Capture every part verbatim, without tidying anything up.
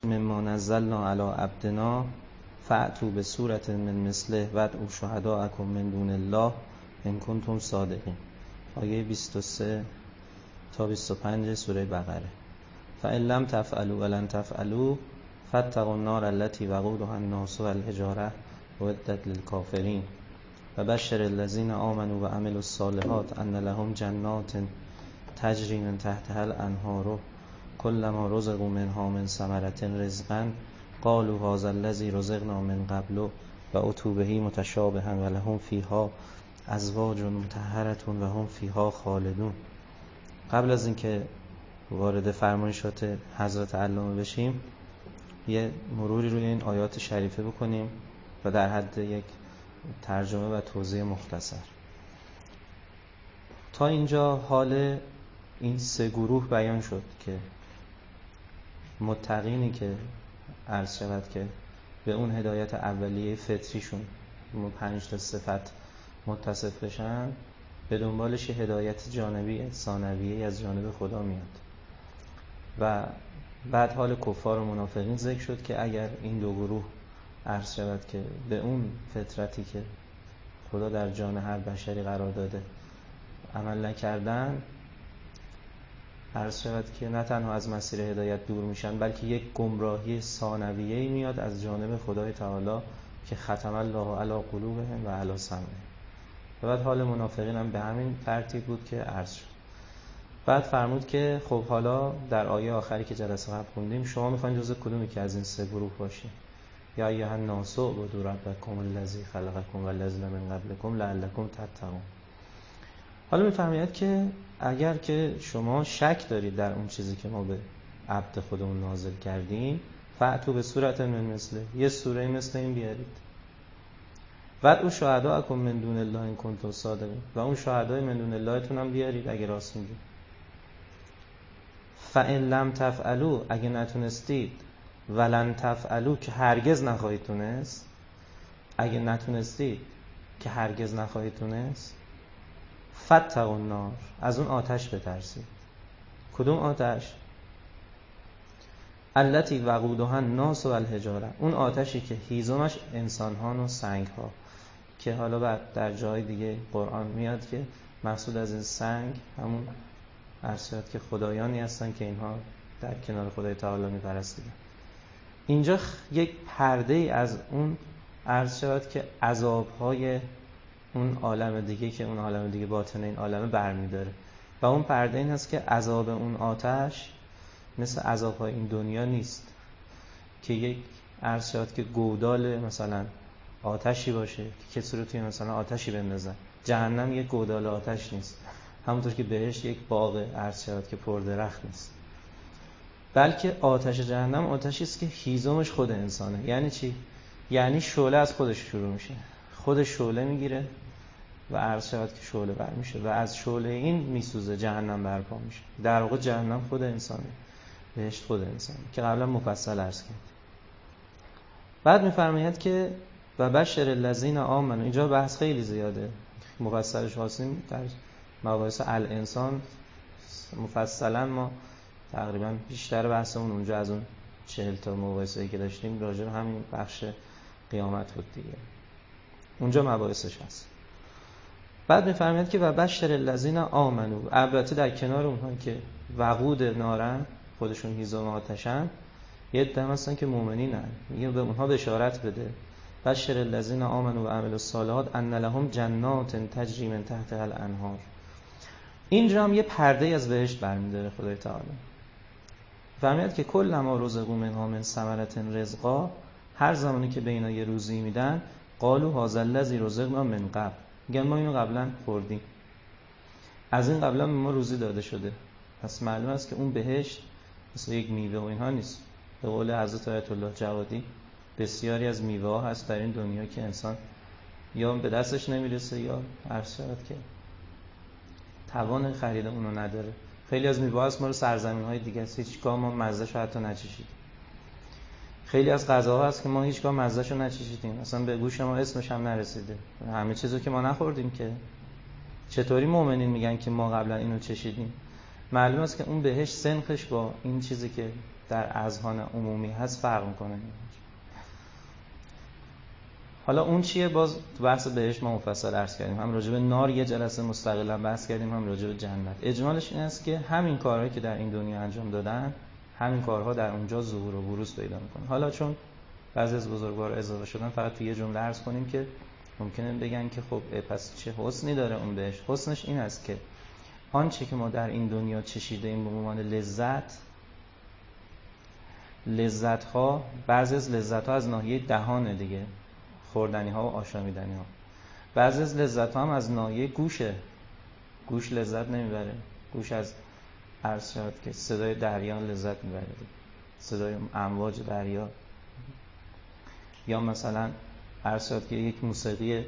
مما نزلنا علی عبدنا فأتوا بسورة من مثله وادعوا شهداءکم من دون الله ان کنتم صادقین. آیه بیست و سه تا بیست و پنج سوره بقره. فإن لم تفعلوا ولن تفعلوا فاتقوا النار التي وقودها الناس والحجارة اعدت للكافرين وبشر الذين آمنوا وعملوا الصالحات أن لهم جنات تجري من تحتها الأنهار كلما رزقوا منها من ثمرة رزقا قالوا هذا الذي رزقنا من قبل وأتوا به متشابها ولهم فيها ازواج مطهرة و هم فیها خالدون. قبل از اینکه وارد فرمایشات حضرت علامه بشیم یه مروری روی این آیات شریفه بکنیم و در حد یک ترجمه و توضیح مختصر. تا اینجا حال این سه گروه بیان شد که متقینی که عرض شود که به اون هدایت اولیه فطریشون اون پنج تا صفت متصف بشن، به دنبالش هدایت جانبی ثانویه از جانب خدا میاد. و بعد حال کفار و منافقین ذکر شد که اگر این دو گروه عرض شود که به اون فطرتی که خدا در جان هر بشری قرار داده عمل نکردن، عرض شود که نه تنها از مسیر هدایت دور میشن بلکه یک گمراهی ثانویه‌ای میاد از جانب خدای تعالی که ختم الله علی قلوبهم و علی سمعهم. و بعد حال منافقین هم به همین ترتیب بود که عرض شد. بعد فرمود که خب حالا در آیه آخری که جلسه قبل خوندیم شما میخواین جزء کدومی که از این سه گروه باشین؟ یا ایها الناس اعبدوا ربکم الذی خلقکم والذین من قبلکم لعلکم تتقون. حالا میفرماید که اگر که شما شک دارید در اون چیزی که ما به عبد خودمون نازل کردیم، فأتوا بسورة من مثله، یه سوره مثل این بیارید. وادعوا شهداءکم من دون الله ان کنتم صادقین، و اون شهدای من دون اللهتون هم بیارید اگه راست میگید. فإن لم تفعلوا، اگه نتونستید، ولن تفعلوا که هرگز نخواهید تونست، اگه نتونستید که هرگز نخواهید تونست، فاتقوا النار، از اون آتش بترسید. کدوم آتش؟ التی وقودها الناس والحجاره، اون آتشی که هیزمش انسان‌ها و سنگ‌ها، که حالا بعد در جای دیگه قرآن میاد که مقصود از این سنگ همون ارشاد که خدایانی هستن که اینها در کنار خدای تعالی میپرستیدن. اینجا یک پرده ای از اون عرض شد که عذاب‌های اون عالم دیگه که اون عالم دیگه باطن این عالم برمی‌داره، و اون پرده این هست که عذاب اون آتش مثل عذاب‌های این دنیا نیست که یک عرض شد که گودال مثلا آتشی باشه که کسی رو توی مثلا آتشی بندازن. جهنم یک گودال آتش نیست، همونطور که بهشت یک باغ عرض شد که پر درخت نیست، بلکه آتش جهنم آتشی است که هیزمش خود انسانه. یعنی چی؟ یعنی شعله از خودش شروع میشه، خود شعله میگیره و عرض شود که شعله بر میشه و از شعله این میسوزه، جهنم برپا میشه. در واقع جهنم خود انسانه، بهشت خود انسانه که قبلا مفصل عرض کردیم. بعد میفرماید که و بشر الذین آمنوا، اینجا بحث خیلی زیاده، مفصلش خواستیم در مباحث الانسان مفصلا، ما تقریبا بیشتر بحثمون اونجا از اون چهل تا مباحثی که داشتیم راجع به همین بخش قیامت بود دیگه، اونجا مباحثش هست. بعد میفرماید که و بشر الذین آمنوا، البته در کنار اونها که وقود نارن، خودشون هیزم آتشن، یه عده هستن که مؤمنینن، میگه به اونها بشارت بده. بشر الذین آمنوا و عملوا الصالحات ان لهم جنات تجری من تحتها الانهار. اینجا هم یه پرده از بهشت برمی‌داره خدای تعالی. فرماید که کلما رزقوا منها من ثمرة رزقا، هر زمانی که به اینا یه روزی میدن، قالوا هذا الذی رزقنا من قبل، میگن ما اینو قبلا خوردیم، از این قبلا به ما روزی داده شده. پس معلوم است که اون بهشت مثل یک میوه و اینها نیست. به قول حضرت آیت الله جوادی بسیاری از میوه ها هست در این دنیا که انسان یا به دستش نمیرسه یا عرض شود که توان خرید اونو نداره. خیلی از میوه ها هست ما رو سرزمین های دیگه است، هیچگاه ما مزه‌شو حتی نچشیدیم. خیلی از غذاها هست که ما هیچگاه مزه‌شو نچشیدیم، اصلا به گوش ما اسمش هم نرسیده. همه چیزو که ما نخوردیم که چطوری مؤمنین میگن که ما قبلا اینو چشیدیم؟ معلوم است که اون بهشت سنخش با این چیزی که در اذهان عمومی هست فرق میکنه. حالا اون چیه؟ باز تو بحث بهشت ما مفصل عرض کردیم، هم راجع به نار یه جلسه مستقلا بحث کردیم، هم راجع به جنت. اجمالش این است که همین کارهایی که در این دنیا انجام دادن، همین کارها در اونجا ظهور و بروز پیدا میکنه. حالا چون بعضی از بزرگوار اضافه شدن، فقط توی یه جمله عرض کنیم که ممکنه بگن که خب پس چه حسنی داره اون بهشت. حسنش این است که آنچه که ما در این دنیا چشیده ایم به عنوان لذت، لذت ها، بعضی از لذت ها از ناحیه دهان دیگه، خوردنی ها و آشامیدنی ها. بعضی از لذت ها هم از ناحیه گوشه، گوش لذت نمیبره. گوش از عرض شد که صدای دریا لذت میبره، صدای امواج دریا، یا مثلا عرض شد که یک موسیقی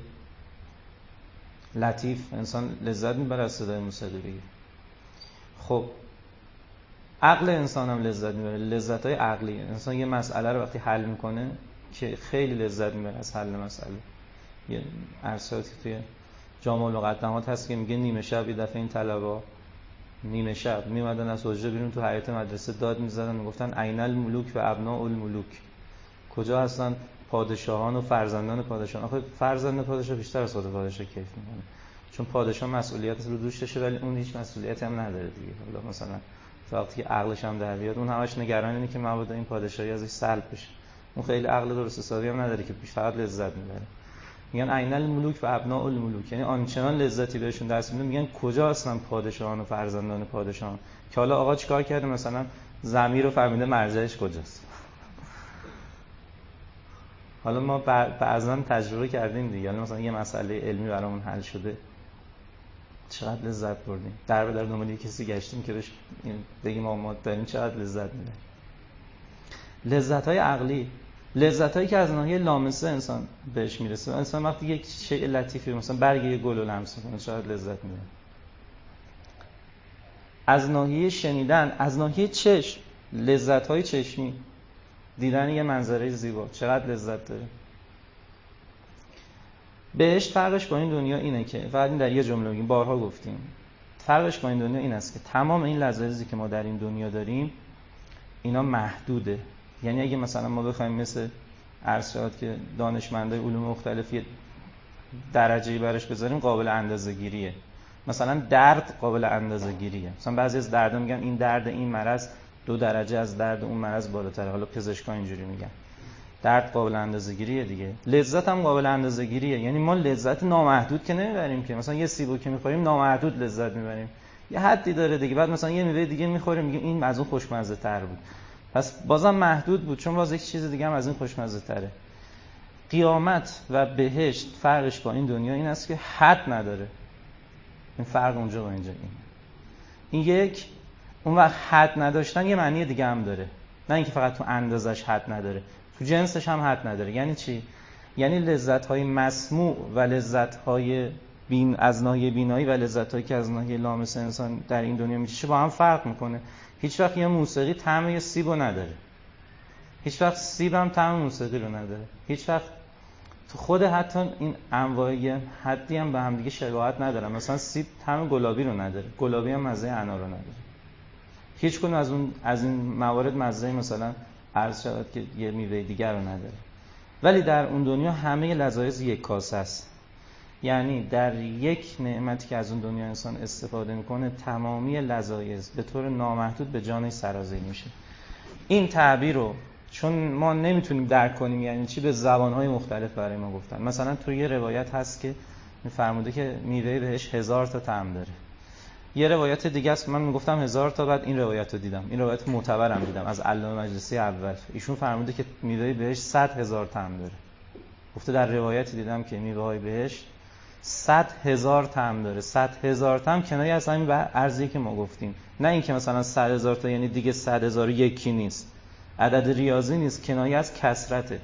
لطیف انسان لذت میبره از صدای موسیقی بگیر. خب عقل انسان هم لذت میبره، لذت های عقلی. انسان یه مسئله رو وقتی حل میکنه که خیلی لذت میبره از حل مسئله. یه عرض شد که توی جامع لغتنامات هست که میگه نیمه شب یه دفعه این طلبا نیمه شب میمدن از حجره بیرون تو حیاط مدرسه داد میزدن، میگفتن عین الملوک و ابناء الملوک، کجا هستن پادشاهان و فرزندان پادشاهان؟ آخه فرزند پادشاه بیشتر از خود پادشاه کیف میکنه، چون پادشاه مسئولیت رو دوش داشته ولی اون هیچ مسئولیتی هم نداره دیگه. حالا مثلا وقتی که عقلش هم در بیاد، اون همش نگران اینه که مبادا این پادشاهی ازش سلب بشه. اون خیلی عقل درست حسابی هم نداره که بیش فقط لذت میبره. میگن عین الملوک و ابناء الملوک، یعنی آنچنان لذتی بهشون دست میده. میگن کجا هستن پادشاهان و فرزندان پادشاهان؟ که حالا آقا چیکار کرده؟ مثلا ضمیر رو فهمیده مرجعش کجاست. حالا ما بعضا تجربه کردیم دیگه، حالا مثلا یه مسئله علمی برامون حل شده، چقدر لذت بردیم. در به در دنبال کسی گشتیم که بهش بگیم ما داریم چقدر لذت می‌بریم. لذت‌های عقلی، لذت‌هایی که از ناحیه لامسه انسان بهش میرسه. انسان وقتی یک شیء لطیفی مثلا برگ یه گل رو لمس می‌کنه چقدر لذت می‌بره. از ناحیه شنیدن، از ناحیه چشم، لذت‌های چشمی، دیدن یه منظره زیبا چقدر لذت داره. بهشت فرقش با این دنیا اینه که فقط این در یه جمله بگیم، بارها گفتیم، فرقش با این دنیا این است که تمام این لذاتی که ما در این دنیا داریم اینا محدوده. یعنی اگه مثلا ما بخوایم مثل ارشاد که دانشمندای علوم مختلفی درجه‌ای برش بذاریم، قابل اندازه‌گیریه. مثلا درد قابل اندازه‌گیریه. مثلا بعضی از دردا میگن این درد این مرض دو درجه از درد اون مرض بالاتره. حالا پزشکا اینجوری میگن. درد قابل اندازه‌گیریه دیگه. لذت هم قابل اندازه‌گیریه. یعنی ما لذت نامحدود که نمیبریم که مثلا یه سیبو که می‌خوریم نامحدود لذت میبریم. یه حدی داره دیگه. بعد مثلا یه میوه دیگه می‌خوریم میگیم این از اون خوشمزه‌تر بود. پس بازم محدود بود، چون باز یک چیز دیگه هم از این خوشمزه‌تره. قیامت و بهشت فرقش با این دنیا این است که حد نداره. این فرق اونجا با اینجا اینه. این یک، اون وقت حد نداشتن یه معنی دیگه هم داره. نه اینکه فقط تو اندازش حد نداره، تو جنسش هم حد نداره. یعنی چی؟ یعنی لذت‌های مسموع و لذت‌های بین از ناحیه بینایی و لذت‌هایی که از ناحیه لامس انسان در این دنیا میچشه با هم فرق میکنه. هیچ وقت یه موسیقی طعم یه سیبو نداره. هیچ وقت سیب هم طعم موسیقی رو نداره. هیچ وقت تو خود حتی این انواع حدی هم به هم دیگه شباهت ندارن. مثلا سیب طعم گلابی رو نداره، گلابی هم مزه انار رو نداره. هیچ کدوم از اون از این موارد مزه مثلا عرض شد که یه میوه دیگر رو نداره. ولی در اون دنیا همه لذایز یک کاسه است. یعنی در یک نعمتی که از اون دنیا انسان استفاده میکنه تمامی لذایز به طور نامحدود به جانش سرازیر میشه. این تعبیر رو چون ما نمیتونیم درک کنیم یعنی چی، به زبانهای مختلف برای ما گفتن. مثلا توی یه روایت هست که فرموده که میوه بهش هزار تا طعم داره. یه روایت دیگه است من میگفتم هزار تا، بعد این روایت رو دیدم، این روایت معتبرم دیدم از علامه مجلسی اول، ایشون فرموده که میوه بهش صد هزار طعم داره. گفته در روایتی دیدم که میوه های بهش صد هزار طعم داره. صد هزار طعم کنایه از همین ارزی که ما گفتیم، نه اینکه مثلا صد هزار تا یعنی دیگه صد هزار یکی نیست، عدد ریاضی نیست، کنایه از کثرته.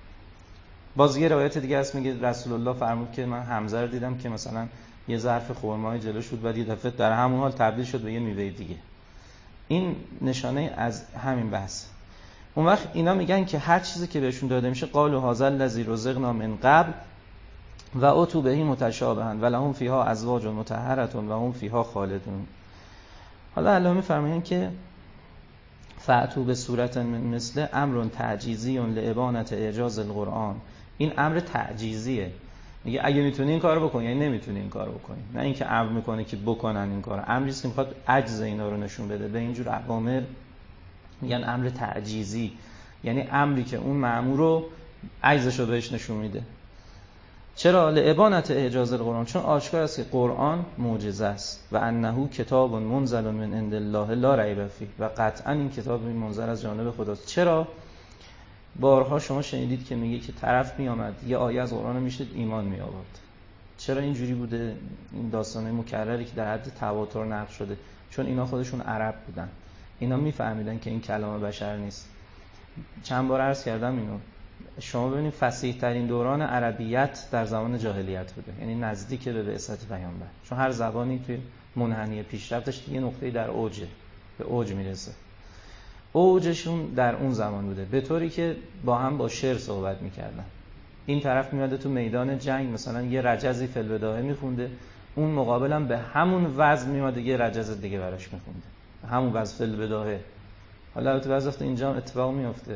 باز یه روایت دیگه است میگه رسول الله فرمود که من حمزه رو دیدم که مثلا یه ظرف خرمای جلوش بود، بعد یه دفعه در همون حال تبدیل شد به یه میوه دیگه. این نشانه از همین بحث. اون وقت اینا میگن که هر چیزی که بهشون داده میشه قالوا هذا الذی رزقنا من قبل و اتوا به متشابها و لهم فیها ازواج مطهره و هم فیها خالدون. حالا علامه میفرمایند که فأتوا به صورت مثل امر تعجیزی لابانه اعجاز القرآن. این امر تعجیزیه، میگه اگه میتونی این کارو بکن، یعنی نمیتونی این کارو بکنی، نه اینکه امر میکنه که بکنن این کارو. امری است که میخواد عجز اینا رو نشون بده. به اینجور اوامر میگن امر تعجیزی، یعنی امری که اون مأمور رو عجزش رو بهش نشون میده. چرا؟ لابانه اعجاز القرآن، چون آشکار است که قرآن معجزه است. و انه کتاب منزل من عند الله لا ریب فیه، و قطعا این کتاب منزل از جانب خداست. چرا؟ بارها شما شنیدید که میگه که طرف میامد یه آیه از قرآن میشد ایمان می آورد. چرا اینجوری بوده؟ این داستانه مکرری که در حد تواتر نقل شده، چون اینا خودشون عرب بودن، اینا میفهمیدن که این کلام بشر نیست. چند بار عرض کردم اینو، شما ببینید فصیح ترین دوران عربیت در زمان جاهلیت بوده، یعنی نزدیک به بعثت پیامبر، چون هر زبانی توی منحنی پیشرفتش یه نقطه‌ای در اوجه، به اوج میرسه. اوجشون در اون زمان بوده، به طوری که با هم با شعر صحبت میکردن. این طرف میاده تو میدان جنگ مثلا یه رجزی فی البداهه میخونده، اون مقابلم به همون وزن میاده یه رجز دیگه براش میخونده، همون وزن فی البداهه. حالا البته بعضی وقت اینجا اتفاق میفته.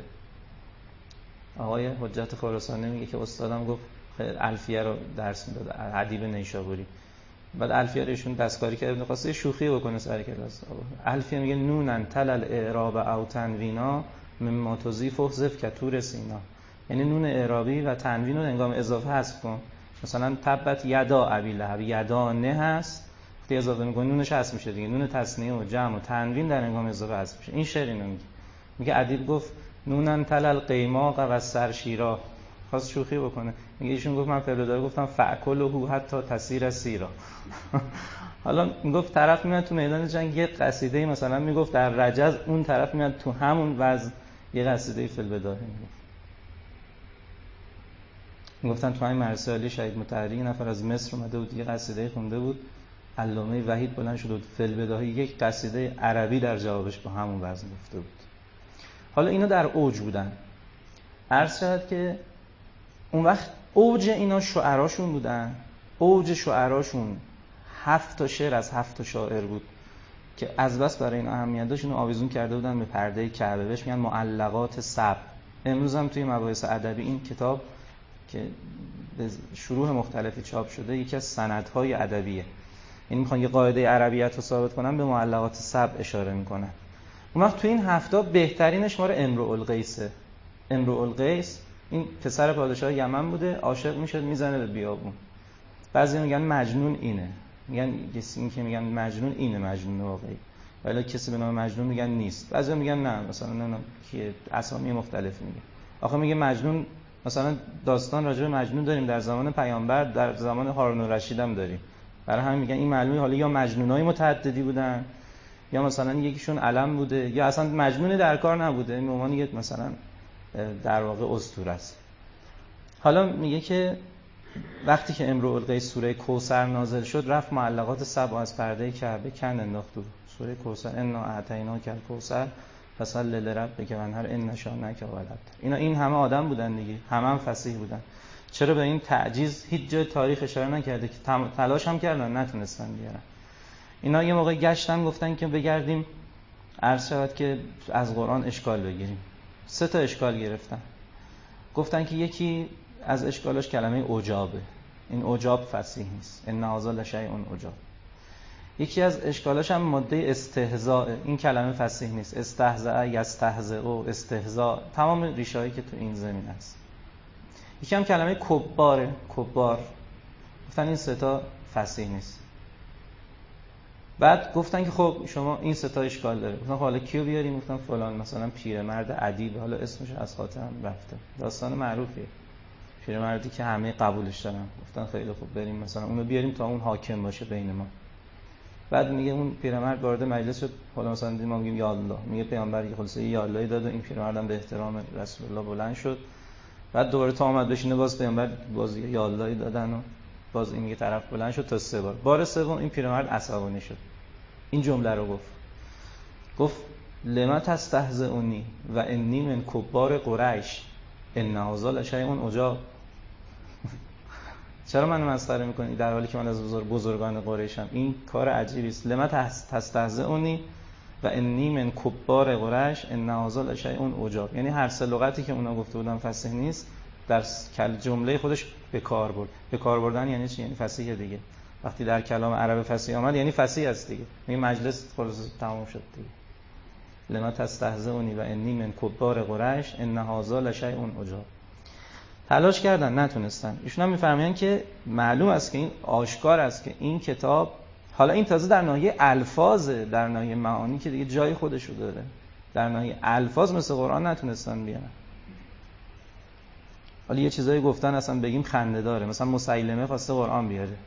آقای حجت خراسانی میگه که استادم گفت الفیه رو درس میداد، ادیب نیشابوری، بعد الفیه رو ایشون دستکاری کرد، می‌خواسته شوخی بکنه سر کلاس. الفیه میگه نونن تل الاعراب او تنوینا مما تضیف حذف کتور سینا، یعنی نون اعرابی و تنوین رو هنگام اضافه حذف کن. مثلا تبت یدا ابی لهب، یدا نه هست، وقتی اضافه می‌کنی نونش حذف میشه دیگه، نون تثنیه و جمع و تنوین در هنگام اضافه حذف میشه. این شعر اینو میگه. میگه ادیب گفت نونن تل القیماق و سرشیرا، خواست شوخی بکنه، میگه ایشون گفت من فعل گفتم فاکله حتی تسیر سیرا. حالا میگفت طرف میاد تو میدان جنگ یه قصیده مثلا میگفت در رجز، اون طرف میاد تو همون وزن یه قصیده فی البداهه میگفت. میگفتن تو همین مدرسه عالی شهید مطهری نفر از مصر اومده بود یه قصیده خونده بود، علامه وحید بلند شد بود فی البداهه یک قصیده عربی در جوابش با همون وزن گفته بود. حالا اینا در اوج بودن. عرض شد که اون وقت اوج اینا شعراشون بودن. اوج شعراشون هفت تا شعر از هفت تا شاعر بود که از بس برای این اهمیت داشت، اینو آویزون کرده بودن به پرده کعبه، بهش میگن معلقات سبع. امروز هم توی مباحث ادبی این کتاب که به شروح مختلفی چاپ شده یکی از سندهای ادبیه، یعنی میخوان یه قاعده عربیت رو ثابت کنن، به معلقات سبع اشاره میکنن. اون وقت توی این هفته بهترینش ماره امرؤ القیسه. امرؤ القیس این پسر پادشاه یمن بوده، عاشق میشد میزنه به بیابون. بعضی میگن مجنون اینه، میگن کسی که میگن مجنون اینه مجنون واقعی، ولی کسی به نام مجنون میگن نیست. بعضی میگن نه مثلا نه که اسامی مختلف میگه. آخه میگه مجنون، مثلا داستان راجع به مجنون داریم در زمان پیامبر، در زمان هارون الرشید هم داریم. برای همین میگن این معلومه حالا یا مجنونای متعددی بودن، یا مثلا یکیشون علم بوده، یا اصلا مجنون در کار نبوده، این عنوان یک مثلا در واقع اسطوره است. حالا میگه که وقتی که امرؤ القیس سوره کوثر نازل شد، رفت معلقات سبع از پرده کعبه کن انداخت. سوره کوثر انا اعطیناک الکوثر فصل لربک وانحر ان شانئک هو الابتر. اینا این همه آدم بودن دیگه، همه هم فصیح بودن. چرا به این تعجیز هیچ جای تاریخ اشاره نکرده که تلاش هم کردن نتونستن بیارن؟ اینا یه موقع گشتن گفتن که بگردیم عرض شود که از قرآن اشکال بگیریم. سه تا اشکال گرفتن. گفتن که یکی از اشکالاش کلمه عجابه، این عجاب فصیح نیست، ان هذا لشیء عجاب. یکی از اشکالاش هم ماده استهزاء، این کلمه فصیح نیست، استهزاء یستهزئ استهزاء، تمام ریشه‌هایی که تو این زمین هست. یکی هم کلمه کباره، کبار. گفتن این سه تا فصیح نیست. بعد گفتن که خب شما این سه تا اشکال داره، گفتن حالا کیو بیاریم؟ گفتن فلان مثلا پیرمرد ادیب، حالا اسمش از خاطرم رفته، داستان معروفیه، پیرمردی که همه قبولش دارن. گفتن خیلی خوب بریم مثلا اونو بیاریم تا اون حاکم باشه بین ما. بعد میگه اون پیرمرد وارد مجلس شد، حالا مثلا ما میگیم یا الله، میگه پیامبر یه خلاصه یا الله داد و این پیرمردم به احترام رسول الله بلند شد. بعد دوباره تا اومد بشینه باز پیامبر باز یا الله دادن و باز این میگه طرف بلند شد تا سه بار. بار سوم این پیرمرد عصبانی شد، این جمله رو گفت، گفت لما تستهزئونی و انی من کبار قریش ان هذا لشیء عجاب. چرا منو مسخره میکنی در حالی که من از بزرگ بزرگان قریشم؟ این کار عجیبی است. لما تستهزئونی و انی من کبار قریش ان هذا لشیء عجاب. یعنی هر سه لغتی که اونا گفته بودن فصیح نیست در جمله خودش به کار برد. به کار بردن یعنی چی؟ یعنی فصیح دیگه. وقتی در کلام عرب فصیح آمد یعنی فصیح است دیگه. این مجلس خلاص تمام شد دیگه. لما تستهزئونی و انی من کبار قریش ان هذا لشیء عجاب. تلاش کردن نتونستن. ایشون هم میفرمایند که معلوم است که این آشکار است که این کتاب، حالا این تازه در ناحیه الفاظ، در ناحیه معانی که دیگه جای خودش رو داره، در ناحیه الفاظ مثل قرآن نتونستن بیارن. حالا یه چیزایی گفتن اصلا بگیم خنده داره، مثلا مسیلمه خواسته قرآن بیاره،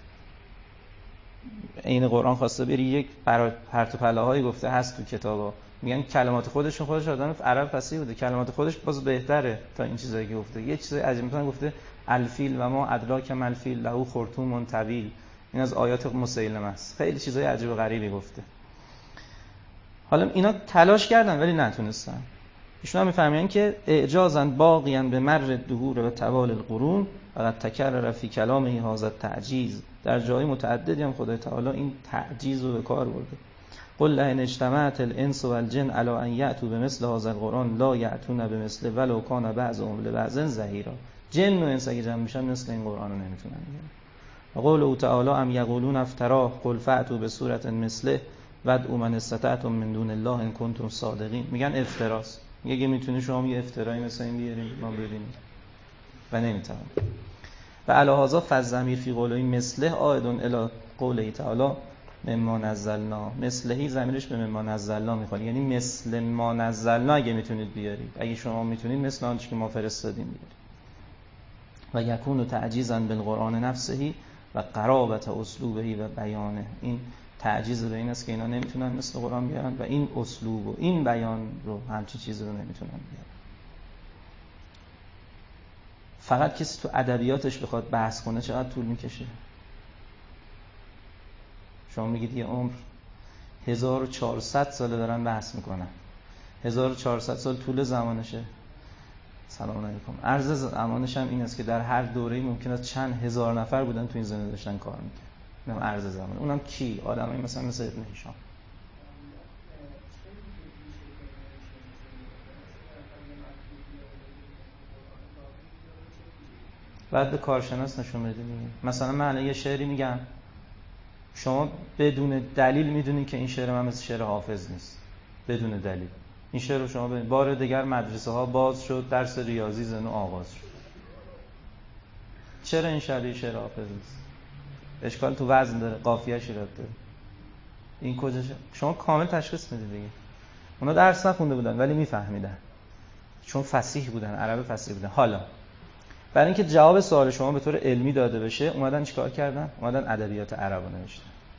این قرآن خواسته بری یک پرت و پلاهایی گفته هست تو کتابا، میگن کلمات خودشون خودش آدم عرب فصیح بوده، کلمات خودش باز بهتره تا این چیزایی که گفته. یه چیزای عجیب مثلا گفته الفیل و ما ادراک ما الفیل له خرطوم طویل، این از آیات مسیلمه است. خیلی چیزای عجیب و غریبی گفته. حالا اینا تلاش کردن ولی نتونستن. ایشون هم میفهمن که اعجازا باقیاً به مر الدهور و طوال القرون و قد تکرر فی کلامه هذا التعجیز. در جای متعددی هم خدای تعالی این تعجیز رو به کار برده. قل لئن اجتمعت الانس والجن على ان یأتوا بمثل هذا القرآن لا یأتون بمثله ولو کان بعضهم لبعض ظهیرا. جن و انس اگه جمع میشن مثل این قرآن رو نمیتونن بیارن. و قوله تعالی ام یقولون افتراه قل فأتوا بسورة مثله وادعوا من استطعتم من دون الله ان کنتم صادقین. میگن افتراست. میگه میتونی شما یه افترایی مثل این بیاریم ما ببینیم و نمیتونن. و علی هذا فالضمیر فی قوله مثله عائد الی قوله تعالی مما نزلنا. مثلهی ضمیرش به مما نزلنا میخوره، یعنی مثل ما نزلنا اگه میتونید بیارید، اگه شما میتونید مثل آنچه که ما فرستادیم بیارید. و یکون تعجیزا بالقرآن نفسه و قرابت اسلوبه و بیانه. این تعجیز به این است که اینا نمیتونن مثل قرآن بیارن و این اسلوب و این بیان رو همچین چیزی رو نمیتونن بیارن. فقط کسی تو ادبیاتش بخواد بحث کنه چقدر طول میکشه؟ شما میگید یه عمر هزار و چهارصد ساله دارن بحث میکنن، هزار و چهارصد سال طول زمانشه. سلام علیکم. عرض زمانش هم این است که در هر دوره‌ای ممکنه چند هزار نفر بودن تو این زمین داشتن کار میکنن. اینم عرض زمان. اونم کی؟ آدمایی مثلا مثل ابن هشام. بعد به کارشناس نشون بدید. مثلا من الان یه شعری میگم، شما بدون دلیل میدونید که این شعر من مثل شعر حافظ نیست، بدون دلیل. این شعر رو شما ببینید بار دیگر مدرسه ها باز شد، درس ریاضی زنو آغاز شد. چرا این شعر شعر حافظ نیست؟ اشکال تو وزن داره، قافیه شیرات داره. این کجاشه؟ شما کامل تشخیص میدید دیگه. اونا درس نخونده بودن ولی میفهمیدن، چون فصیح بودن، عرب فصیح بودن. حالا برای اینکه جواب سوال شما به طور علمی داده بشه، اومدن چیکار کردن؟ اومدن ادبیات عرب رو نوشتن.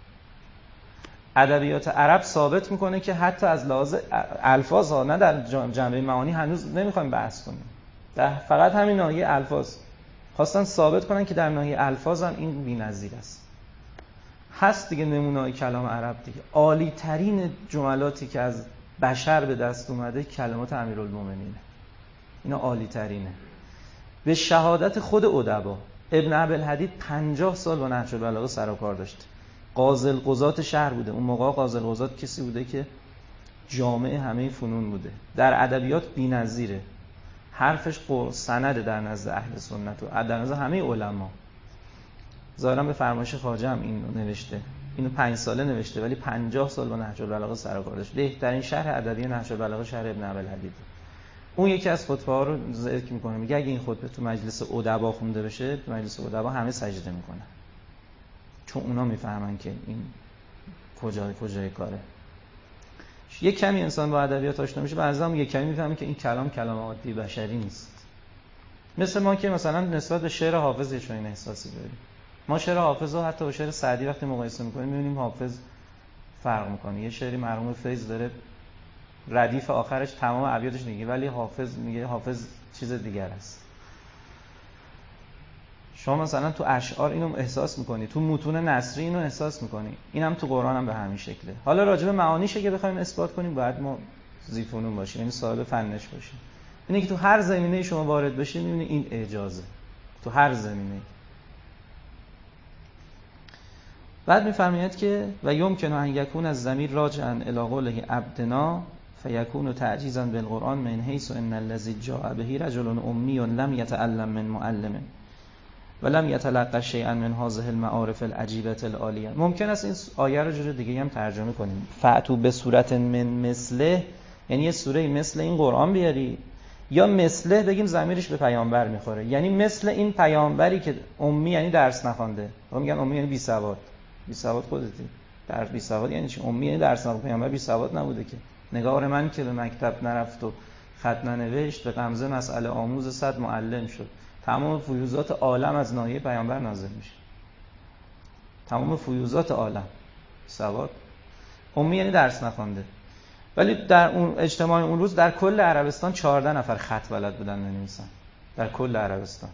ادبیات عرب ثابت میکنه که حتی از لحاظ الفاظ ها، نه در جنبه معانی هنوز نمیخوایم بحث کنیم، در فقط همین ناحیه الفاظ خواستن ثابت کنن که در ناحیه الفاظ هم این بی‌نظیر است. هست دیگه نمونه‌های کلام عرب دیگه. عالی ترین جملاتی که از بشر به دست اومده کلمات امیرالمومنینه. اینا عالی ترینه. به شهادت خود ادبا، ابن عبدالحدید پنجاه سال با نهج البلاغه سر و کار داشت. قاضی القضات شهر بوده. اون موقع قاضی القضات کسی بوده که جامع همه فنون بوده. در ادبیات بی‌نظیره. حرفش سند در نزد اهل سنت و در نزد همه علما. ظاهرا به فرمایش خواجه هم اینو نوشته. اینو پنج ساله نوشته ولی پنجاه سال با نهج البلاغه سر و کار داشت. بهترین شرح ادبی نهج البلاغه شرح ابن عبدالحدید. اون یکی از خطبه‌ها رو ذکر می‌کنه، میگه اگه این خطبه تو مجلس ادبا خونده بشه، تو مجلس ادبا همه سجده می‌کنن، چون اونا میفهمن که این کجای کجای کاره. یک کمی انسان با ادبیات آشنا میشه، بعضی یک کمی میفهمه که این کلام کلام عادی بشری نیست. مثل ما که مثلا نسبت به شعر حافظ یه چنین احساسی داریم. ما شعر حافظ رو حتی با شعر سعدی وقتی مقایسه می‌کنیم می‌بینیم حافظ فرق می‌کنه. یه شعری مرحوم فیض داره ردیف آخرش تمام ابیاتش دیگه، ولی حافظ میگه حافظ چیز دیگر است. شما مثلا تو اشعار اینو احساس میکنی، تو متون نثری اینو احساس میکنی، اینم تو قرآن هم به همین شکله. حالا راجع به معانیش که بخوایم اثبات کنیم باید ما ذی‌فنون باشیم، یعنی صاحب فنش باشیم. اینه که تو هر زمینه شما وارد بشید میبینی این اعجازه، تو هر زمینه. بعد می‌فرماید که و یمکن ان یکون از ضمیر راجعا الی قوله عبدنا فیکون تعجیزا بالقرآن من حیث ان الذی جاء به رجل امی لم یتعلم من معلم ولم یتلقى شیئا من هذه المعارف العجیبه العالیه. ممکن است این آیه رو جور دیگه هم ترجمه کنیم، فأتوا به صورت من مثله، یعنی یه سوره مثل این قرآن بیاری، یا مثله بگیم ضمیرش به پیامبر میخوره، یعنی مثل این پیامبری که امی یعنی درس نخوانده. ما میگن امی یعنی بی سواد. بی سواد خودتی. در بی سواد یعنی چی؟ امی یعنی درس نخوانده. پیامبر بی سواد نبوده که. نگار من که به مکتب نرفت و خط ننوشت، به غمزه مسئله آموز صد معلم شد. تمام فیوزات عالم از ناحیه پیامبر نازل میشه. تمام فیوزات عالم. سواد. امی یعنی درس نخوانده. ولی در اون اجتماع اون روز در کل عربستان چهارده نفر خط بلد بودن بنویسن. در کل عربستان.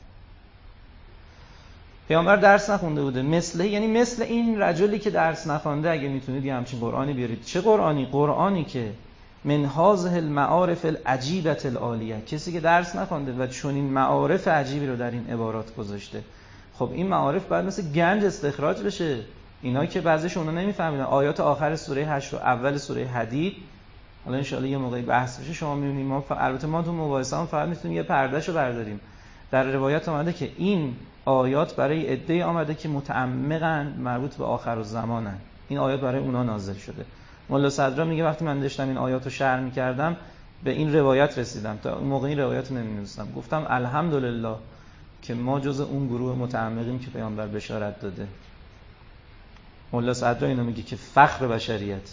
پیامبر درس نخونده بوده. مثل یعنی مثل این رجلی که درس نخونده، اگه میتونید یه همچین قرآنی بیارید. چه قرآنی؟ قرآنی که من هذه المعارف العجیبه العالیه، کسی که درس نخونده و چون این معارف عجیبی رو در این عبارات گذاشته. خب این معارف باید مثل گنج استخراج بشه. اینا که بعضیشون رو نمیفهمیدن. آیات آخر سوره هشت و اول سوره حدید، حالا ان شاءالله یه موقعی بحث بشه شما میبینید، ما البته ما تو مباحثه هم فقط میتونیم یه پردهشو برداریم. در روایات اومده که این آیات برای عده‌ای آمده که متعمقاً مربوط به آخر الزمانن. این آیات برای اونا نازل شده. مولا صدرا میگه وقتی من داشتم این آیاتو شرح می‌کردم به این روایت رسیدم، تا اون موقع این روایت رو نمی‌دونستم. گفتم الحمدلله که ما جز اون گروه متعمقیم که پیامبر بشارت داده. مولا صدرا اینو میگه که فخر بشریت.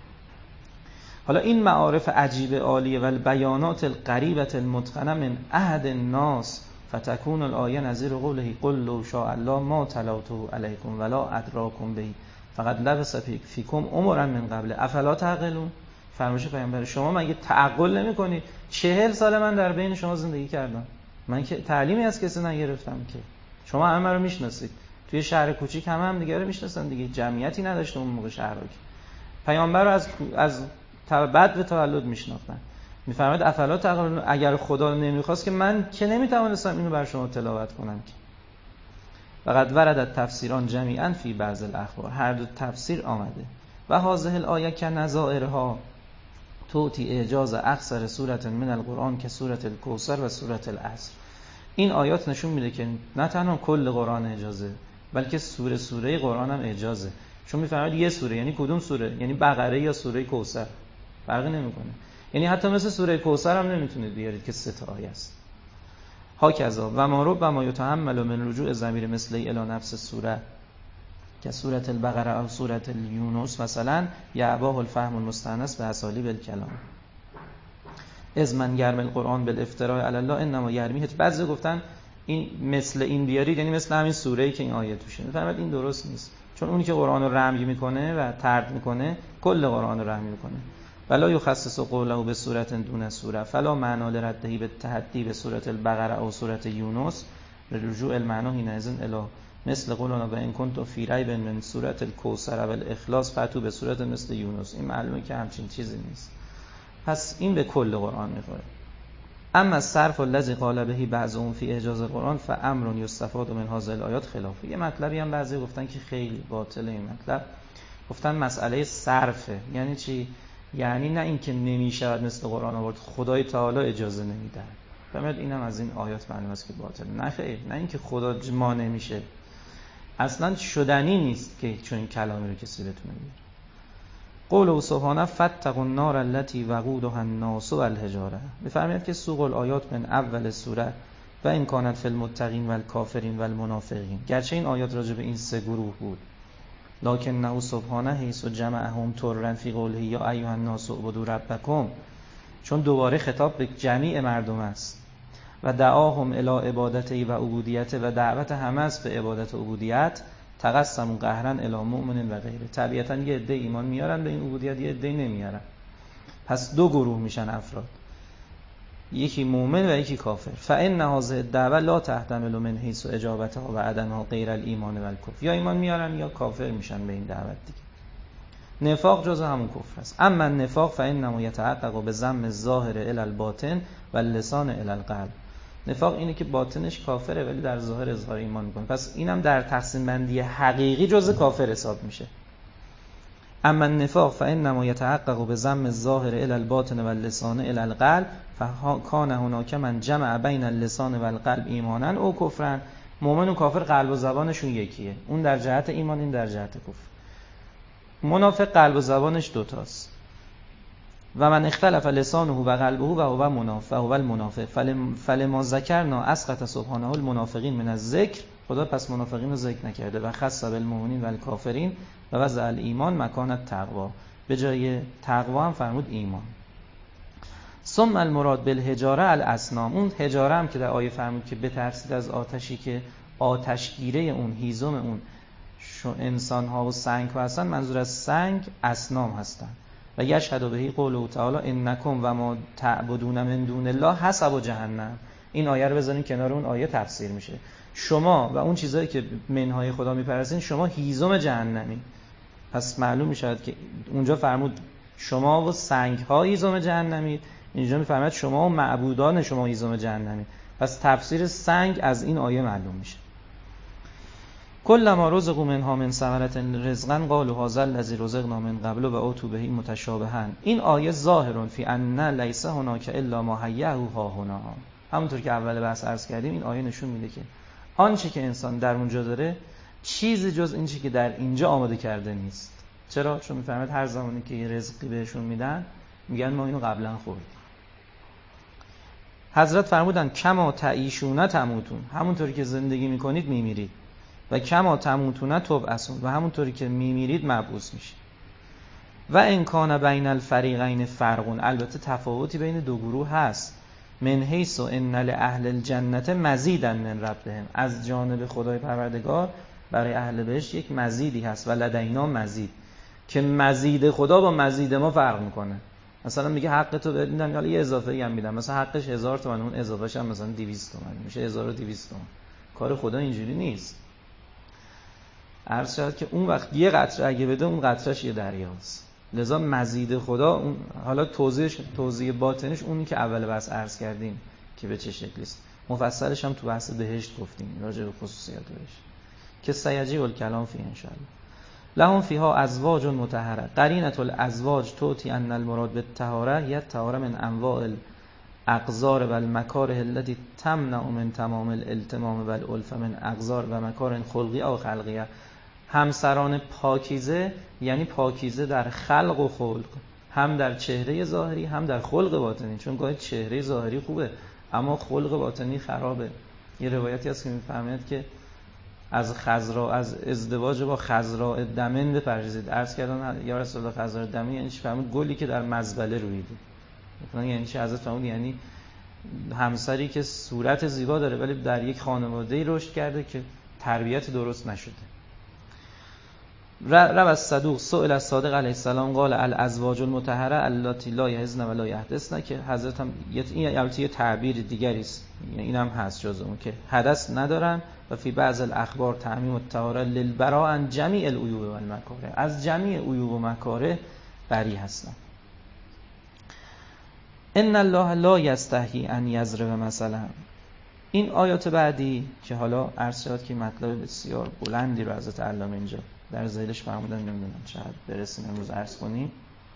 حالا این معارف عجیب عالیه و البیانات القریبه المتقنه من عهد الناس فتكون الآیه نظیر قوله قل لو شاء الله ما تلوته علیکم ولا ادراکم به فقط لبس فیکم عمرا من قبل افلا تعقلون. فرمایش پیامبر شما مگه تعقل نمی‌کنید؟ چهل سال من در بین شما زندگی کردم، من که تعلیمی از کسی نگرفتم که. شما همه من رو میشناسید، توی شهر کوچیک همه هم دیگه رو میشناسن دیگه، جمعیتی نداشته اون موقع شهر که پیامبر رو از از بعد به تولد میشناختن. میفرماید افلا تعقلون، اگر خدا نمیخواست که من که نمیتوانستم اینو بر شما تلاوت کنم که. فقط وردت تفسیران جمیعا فی بعض الاخبار، هر دو تفسیر آمده. و هذه الآیه که نظائرها توتی اعجاز اکثر سورت من القرآن که سورت الکوثر و سورت العصر. این آیات نشون میده که نه تنها کل قرآن اجازه، بلکه سوره سوره قرآن هم اجازه. چون میفرماید یه سوره یعنی کدوم سوره؟ یعنی بقره یا سوره کوثر، فرقی نمیکنه. یعنی حتی مثل سوره کوثر هم نمیتونید بیارید که سه تا آیه است. هاکذا و ما رب ما یتحمل من رجوع ضمیر مثل الی نفس سوره که سوره البقره او سوره یونس مثلا یعباه الفهم المستأنس به اسالیب الکلام از من گرم القرآن بالافتراء علی الله انما یرمیه. بعضی گفتن این مثل این بیارید یعنی مثل همین سوره‌ای که این آیه توشه. میفرماید این درست نیست، چون اونی که قرآن رو رمی میکنه و طرد میکنه کل قرآن رو رمی میکنه. ولا یخصص قوله به صورت دون سوره فلا معنا لرده به تحدی به سوره البقره او سوره یونس رجوع المعنا حینئذ الی مثل قولنا و ان کنتم فی ریب من سوره الکوثر و الاخلاص فاتوا به صورت مثل یونس. این معلومه که همچین چیزی نیست. پس این به کل قرآن میخوره. اما الصرف الذی قال به بعضهم فی اعجاز القرآن فامر یستفاد من هذه الآیات خلافه. یه مطلبی هم بعضی گفتن که خیلی باطله این مطلب، گفتن مسئله صرفه. یعنی چی؟ یعنی نه اینکه نمیشود مثل قرآن آورد، خدای تعالی اجازه نمیده. فهمید؟ اینم از این آیات معلومه است که باطل. نه خیر، نه اینکه خدا ما نمیشه، اصلا شدنی نیست که چون این کلامی رو کسی بتونه بیاره. قوله سبحانه فاتقوا النار التي وقودها الناس والحجاره. میفرماید که سوق الآیات من اول سوره و این کانت فی المتقین والکافرین والمنافقین. گرچه این آیات راجع به این سه گروه بود، لکن نه سبحانه حیث جمعهم ترا فی قوله یا ایها الناس اعبدوا ربکم، چون دوباره خطاب به جمیع مردم است و دعاهم الی عبادته و عبودیت و دعوت همه است به عبادت و عبودیت. تقسموا قهرا الی مؤمن و غیره. طبیعتا یه عده ایمان میارن به این عبودیت، یه عده نمیارن. پس دو گروه میشن افراد، یکی مؤمن و یکی کافر. فان هذه الدعوه لا تحتمل من حیث اجابتها و عدمها غیر الایمان و الکفر. یا ایمان میارن یا کافر میشن به این دعوت دیگه. نفاق جزء همون کفر است. اما النفاق فانه یتحقق بضم الظاهر الی الباطن و اللسان الی القلب. نفاق اینه که باطنش کافره ولی در ظاهر اظهار ایمان میکنه، پس اینم در تقسیم بندی حقیقی جزء کافر حساب میشه. اما النفاق فانما يتحقق بضم الظاهر الى الباطن واللسان الى القلب فكان هناك من جمع بین اللسان والقلب ایمانا او کفرا. مؤمن و کافر قلب و زبانشون یکیه، اون در جهت ایمان، این در جهت کفر. منافق قلب و زبانش دوتاست. و من اختلف لسانه و قلبه و هو منافق و هو المنافق فلما ذکرنا اسقط سبحانه المنافقین من الذکر. خدا پس منافقین رو ذکر نکرده و خص بالمؤمنین و الکافرین و وضع الایمان مکان التقوا، به جای تقوا هم فرمود ایمان. ثم المراد بالحجاره الاصنام. اون حجاره هم که در آیه فرمود که بترسید از آتشی که آتشگیره اون، هیزم اون انسان ها و سنگ ها هستن، منظور از سنگ اصنام هستن. و یشهد بهی قوله تعالی انکم و ما تعبدون من دون الله حسب جهنم. این آیه رو بذارین کنار اون آیه تفسیر میشه. شما و اون چیزایی که منهای خدا میپرستین شما هیزم جهنمی. پس معلوم میشد که اونجا فرمود شما و سنگ ها هیزم جهنمی، اینجا میفرماید شما و معبودان شما هیزم جهنمی. پس تفسیر سنگ از این آیه معلوم میشه. کلما رزقوا منها من ثمرة رزقا قالوا هذا الذی رزقنا من قبل و اتوا به متشابها. این آیه ظاهر فی ان لیس هناک الا ما حیه ها هنا. همونطور که اول بحث عرض کردیم این آیه نشون میده که آنچه که انسان در اونجا داره چیزی جز این چیزی که در اینجا آماده کرده نیست. چرا؟ چون میفهمید هر زمانی که یه رزقی بهشون میدن میگن ما اینو قبلا خوردیم. حضرت فرمودن کما تعیشون تموتون، همونطوری که زندگی میکنید میمیرید. و کما تموتون تبعثون، و همونطوری که میمیرید مبعوث میشید. و ان کان بین الفریقین فرقون، البته تفاوتی بین دو گروه هست. من حیث ان لاهل الجنه مزیدا من ربهم، از جانب خدای پروردگار برای اهل بهشت یک مزیدی هست. و لدینا مزید، که مزید خدا با مزید ما فرق میکنه. مثلا میگه حق تو بدیدم، حالا یه اضافه هم میدم، مثلا حقش هزار تومن، اون اضافهش هم مثلا دویست تومن میشه هزار و دویست تومن. کار خدا اینجوری نیست. عرض شد که اون وقت یه قطره اگه بده اون قطرهش یه دریاست. لذا مزید خدا اون، حالا توضیحش توضیح باطنش اونی که اول بحث عرض کردیم که به چه شکلی است. مفصلش هم تو بحث بهشت گفتیم راجع به خصوصیات بهشت که سیجی الکلام فی ان شاء الله. لهم فیها ازواج مطهره. قرینه الازواج توتی ان المراد بالطهاره هي الطهاره من انواع الاقذار و المکاره التي تمنع من تمام الالتمام و الالفه من اقذار و مکاره خلقی او خلقیه. همسران پاکیزه یعنی پاکیزه در خلق و خلق، هم در چهره ظاهری هم در خلق باطنی. چون گاهی چهره ظاهری خوبه اما خلق باطنی خرابه. یه روایتی هست که میفهمید که از خضرا، از ازدواج با خضراء دمن بپرهیزید. عرض کردن یا رسول الله خضراء دمن یعنی چی؟ فرمود گلی که در مزبله رویده. مثلا یعنی چی؟ حضرت فرمود یعنی همسری که صورت زیبا داره ولی در یک خانواده‌ای رشد کرده که تربیت درست نشده. رو از صدوق سئل از صادق علیه السلام قال الازواج المطهره اللاتی لا یحزن و لا یحدثن، که حضرت هم این البته یه تعبیر دیگری است، اینم هست جز اون که حدث ندارن. و فی بعض الاخبار تعمیم الطهاره للبراء عن جمیع العیوب و المکاره، از جمیع عیوب و مکاره بری هستن. ان الله لا یستحیی ان یضرب مثلا. این آیات بعدی که حالا عرض شد که مطلب بسیار بلندی رو حضرت علامه اینجا در ذیلش فرمودن، نمیدونم شاید برسیم امروز عرض کنیم.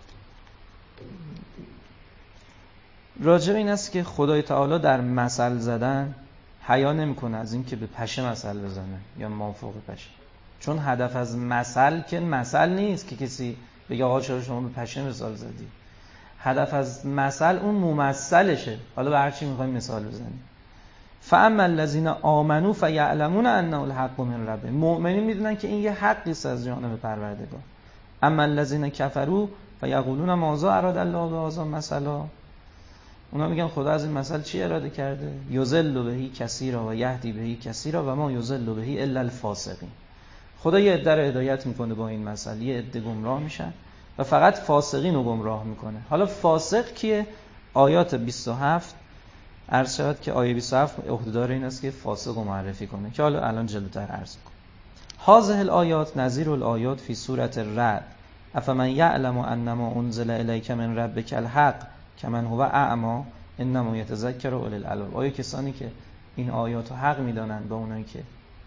راجع به این است که خدای تعالی در مثل زدن حیا نمیکنه از این که به پشه مثل بزنه یا مافوق پشه. چون هدف از مثل که مثل نیست که کسی بگه آقا چرا شما به پشه مثال زدی. هدف از مثل اون ممثلشه. حالا به هر چی میخوایم مثال بزنیم. فاما الذين آمنوا فيعلمون انه الحق من ربهم. مؤمنین میدونن که این یه حقی است از جانب پروردگار. اما الذين كفروا فيقولون ماذا اراد الله بهذا مثلا. اونا میگن خدا از این مثل چی اراده کرده؟ یضل بهی کثیرا و یهدی بهی کثیرا و ما یضل بهی الا الفاسقین. خدا یه عده رو هدایت میکنه با این مثل، یه عده گمراه میشن و فقط فاسقین رو گمراه میکنه. حالا فاسق کیه؟ آیات بیست و هفت عرض شد که آیه بیست و هفت عهده‌دار این است که فاسق رو معرفی کنه که حالا الان جلوتر عرض کنم. هذه الآیات نظیر الآیات فی سوره الرعد. افمن یعلم انما انزل الیک من ربک الحق کمن هو اعما انما یتذکر اولو الالباب. آیا کسانی که این آیات رو حق میدانند با اونایی که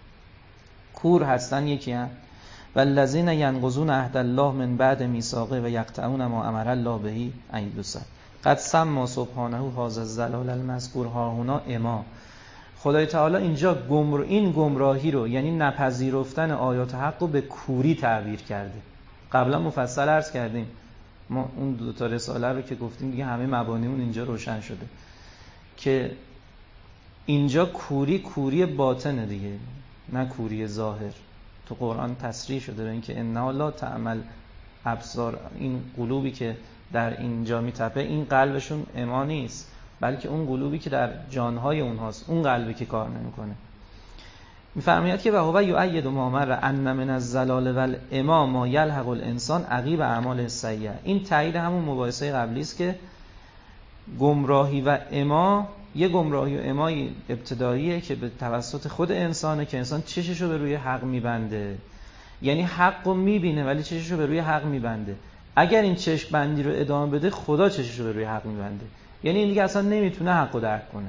کور هستن یکی هستند؟ والذین ینقضون عهد الله من بعد میثاقه و یقطعون ما امر الله به ان یوصل قد سما سبحانه هذا الضلال المذکور ها هنا اما. خدای تعالی اینجا گمر... این گمراهی رو یعنی نپذیرفتن آیات حق رو به کوری تعبیر کرده. قبلا مفصل عرض کردیم، ما اون دو تا رساله رو که گفتیم دیگه همه مبانیمون اینجا روشن شده که اینجا کوری کوری باطنه دیگه، نه کوری ظاهر. تو قرآن تصریح شده به اینکه انها لا تعمل ابصار، این قلوبی که در اینجا میتپه این قلبشون اما نیست، بلکه اون قلوبی که در جانهای اونهاست، اون قلبی که کار نمیکنه. میفرماید که و هو یؤید ما مر ان من الضلال والاما ما یلحق الانسان عقیب اعمال السیئه. این تایید همون مباحثه قبلی است که گمراهی و اما، یه گمراهی و امای ابتداییه که به توسط خود انسانه که انسان چششو به روی حق میبنده، یعنی حق رو میبینه ولی چششو به روی حق میبنده. اگر این چشم بندی رو ادامه بده خدا چششو به روی حق میبنده، یعنی این دیگه اصلا نمیتونه حق رو درک کنه،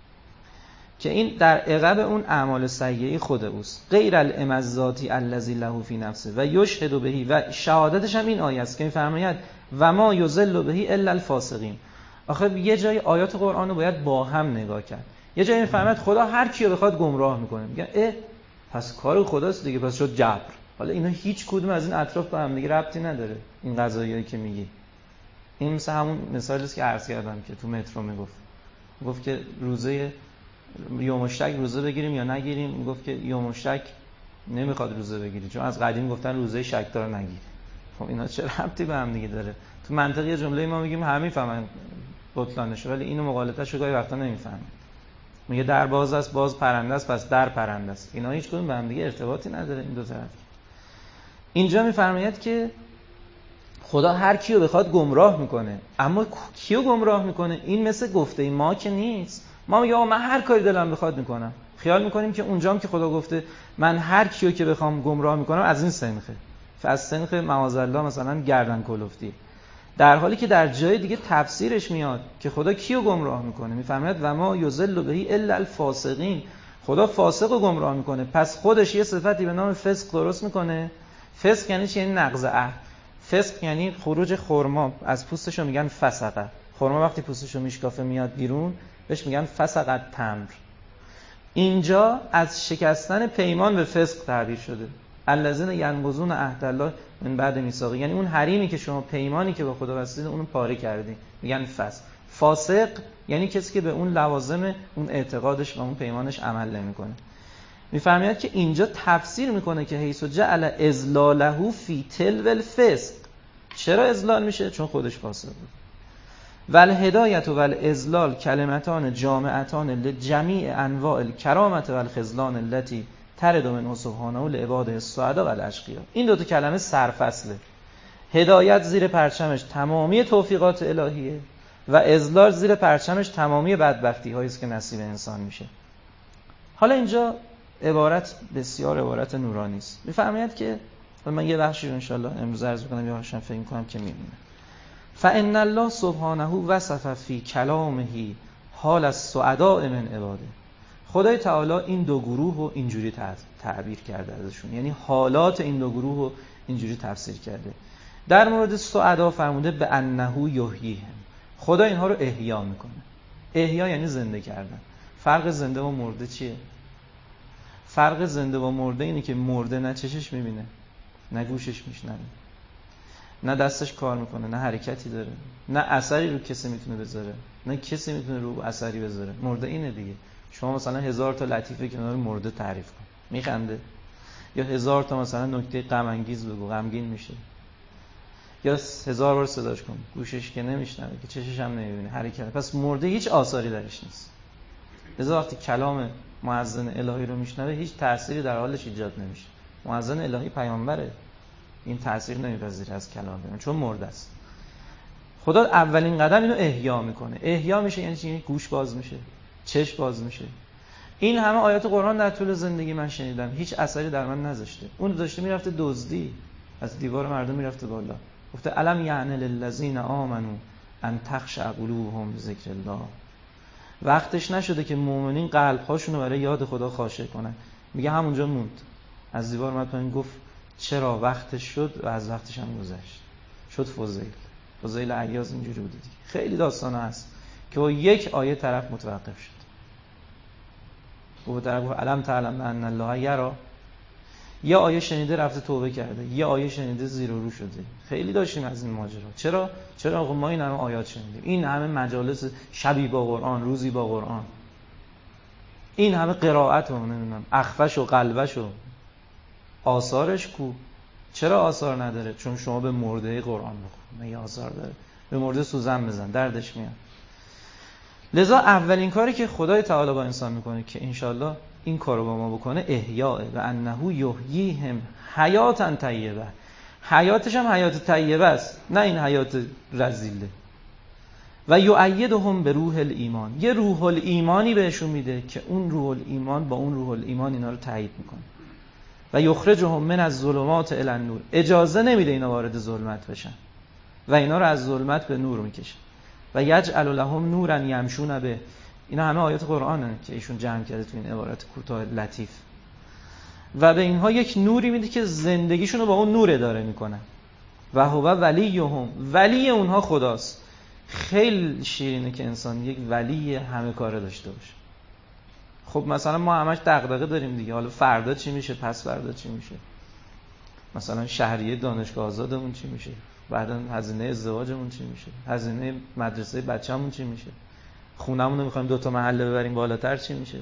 که این در عقب اون اعمال سیئه خود اوست. غیر الامزاتی الذی له فی نفسه و یشهد بهی، و شهادتش هم این آیه است که میفرماید و ما یضل بهی الا الفاسقین. آخه یه جای آیات قرآن رو باید با هم نگاه کرد. یه جایی میفرماید خدا هر کیو بخواد گمراه میکنه، میگن اه پس کار خداست دیگه، پس شد جبر. حالا اینا هیچ کدوم از این اطراف با هم دیگه ربطی نداره. این قضایایی که میگی این مثل همون مثالی است که عرض کردم که تو مترو میگفت، گفت که روزه یوم الشک روزه بگیریم یا نگیریم. میگفت که یوم الشک نمیخواد روزه بگیری چون از قدیم گفتن روزه شکدار نگیر. خب اینا چه ربطی به هم دیگه داره؟ تو منطق یه جمله ما میگیم همه میفهمن بطلانش، ولی اینو مغالطه‌شو گاهی وقتا نمیفهمن. میگه در باز است باز پرنده است پس در پرنده است. اینا هیچ کدوم به هم دیگه ارتباطی نداره این دو طرف. اینجا میفرماید که خدا هر کیو بخواد گمراه میکنه، اما کیو گمراه میکنه این مثل گفته ما که نیست. ما میگیم من هر کاری دلم بخواد میکنم، خیال میکنیم که اونجام که خدا گفته من هر کیو که بخوام گمراه میکنم از این سنخه، از سنخ معاذالله مثلا گردن کلفتی، در حالی که در جای دیگه تفسیرش میاد که خدا کیو گمراه میکنه. میفرماید و ما یضل بهی الا الفاسقین، خدا فاسق رو گمراه میکنه. پس خودش یه صفتی به نام فسق درست میکنه. فسق یعنی چی؟ یعنی نقض عهد. فسق یعنی خروج خرما از پوستشو میگن فسقه. خرما وقتی پوستشو میشکافه میاد بیرون بهش میگن فسقت تمر. اینجا از شکستن پیمان به فسق تعبیر شده. الذین ینقضون عهد الله من بعد میثاقه، یعنی اون حریمی که شما پیمانی که با خدا بستید اونو پاره کردی، میگن فسق. فاسق یعنی کسی که به اون لوازم اون اعتقادش و اون پیمانش عمل نمیکنه. میفرماید که اینجا تفسیر میکنه که حیث جعل اذلاله فی تلو الفسق. چرا اذلال میشه؟ چون خودش فاسق بود. والهدایت و والاذلال کلمتان جامعتان لجمیع انواع الکرامت و الخذلان التي ترد من سبحانه لعباده السعداء و الاشقیاء. این دو تا کلمه سرفصله. هدایت زیر پرچمش تمامی توفیقات الهیه و اذلال زیر پرچمش تمامی بدبختی هایی است که نصیب انسان میشه. حالا اینجا عبارت بسیار عبارت نورانی است. میفرماید که من یه بخشی رو ان شاء الله امروز عرض می‌کنم، یا هاشم فکر می‌کنم که می‌مونه. فإن الله سبحانه وصف فی کلامه حال السعداء من عباده. خدای تعالی این دو گروه رو اینجوری تعبیر کرده ازشون، یعنی حالات این دو گروه رو اینجوری تفسیر کرده. در مورد سعدا فرموده به انه یحییهم، خدا اینها رو احیا میکنه. احیا یعنی زنده کردن. فرق زنده و مرده چیه؟ فرق زنده و مرده اینه که مرده نه چشش میبینه، نه گوشش میشنوه، نه دستش کار میکنه، نه حرکتی داره، نه اثری رو کسی میتونه بذاره، نه کسی میتونه رو اثری بذاره. مرده اینه دیگه. شما مثلا هزار تا لطیفه کنار مرده تعریف کن، میخنده. یا هزار تا مثلا نکته غم انگیز بگو، غمگین میشه. یا هزار بار صداش کن، گوشش که نمیشنوه، که چشش هم نمیبینه، حرکت. پس مرده هیچ آثاری درش نیست. لذا وقتی کلام مؤذن الهی رو میشنوه هیچ تأثیری در حالش ایجاد نمیشه. مؤذن الهی پیامبره، این تأثیر نمیپذیره از کلام، چون مرده است. خدا اولین قدم اینو احیا میکنه. احیا میشه یعنی چی؟ گوش باز میشه، چشم باز میشه. این همه آیات قرآن در طول زندگی من شنیدم، هیچ اثری در من نذاشته. اون داشته میرفته دزدی، از دیوار مردم میرفته بالا، گفته الم یعن للذین آمنوا ان تخشع قلوبهم بذکر الله. وقتش نشده که مؤمنین قلب‌هاشون رو برای یاد خدا خاشع کنن. میگه همونجا موند، از دیوار اومد پایین گفت چرا وقتش شد و از وقتش هم گذشت، شد فضیل. فضیل عیاض اینجوری بوده دیگه. خیلی داستانا هست که با یک آیه طرف متوقف شد. و طرف گفت الم تعلم ان الله یرا، یه آیه شنیده رفته توبه کرده، یه آیه شنیده زیر و رو شده. خیلی داشتیم از این ماجرا. چرا چرا آقا ما این همه آیات شنیدیم، این همه مجالس شبی با قرآن، روزی با قرآن، این همه قرائت و نمیدونم اخفش و قلبش و آثارش کو؟ چرا آثار نداره؟ چون شما به مرده قرآن بخون، مگه آثار داره؟ به مرده سوزن بزن دردش میاد. لذا اولین کاری که خدای تعالی با انسان میکنه که انشالله این کارو با ما بکنه احیاء و انه یحییهم حیاتا طیبه. حیاتش هم حیات طیبه است، نه این حیات رذیله. و یؤیدهم به روح الایمان، یه روح الایمانی بهشون میده که اون روح الایمان با اون روح الایمان اینا رو تایید میکنه. و یخرجهم من الظلمات الی النور، اجازه نمیده اینا وارد ظلمت بشن و اینا رو از ظلمت به نور میکشه. و یجعل لهم نورا یمشون به، اینا همه آیات قرآنه که ایشون جمع کرده تو این عبارت کوتاه لطیف. و به اینها یک نوری میده که زندگیشون رو با اون نور اداره میکنن. و هو ولیهم، ولی اونها خداست. خیلی شیرینه که انسان یک ولی همه کاره داشته باشه. خب مثلا ما همش دغدغه داریم دیگه، حالا فردا چی میشه، پس فردا چی میشه، مثلا شهریه دانشگاه آزادمون چی میشه، بعدا هزینه ازدواجمون چی میشه، هزینه مدرسه بچه‌مون چی میشه، خونمون رو میخوایم دو تا محله ببریم بالاتر چی میشه.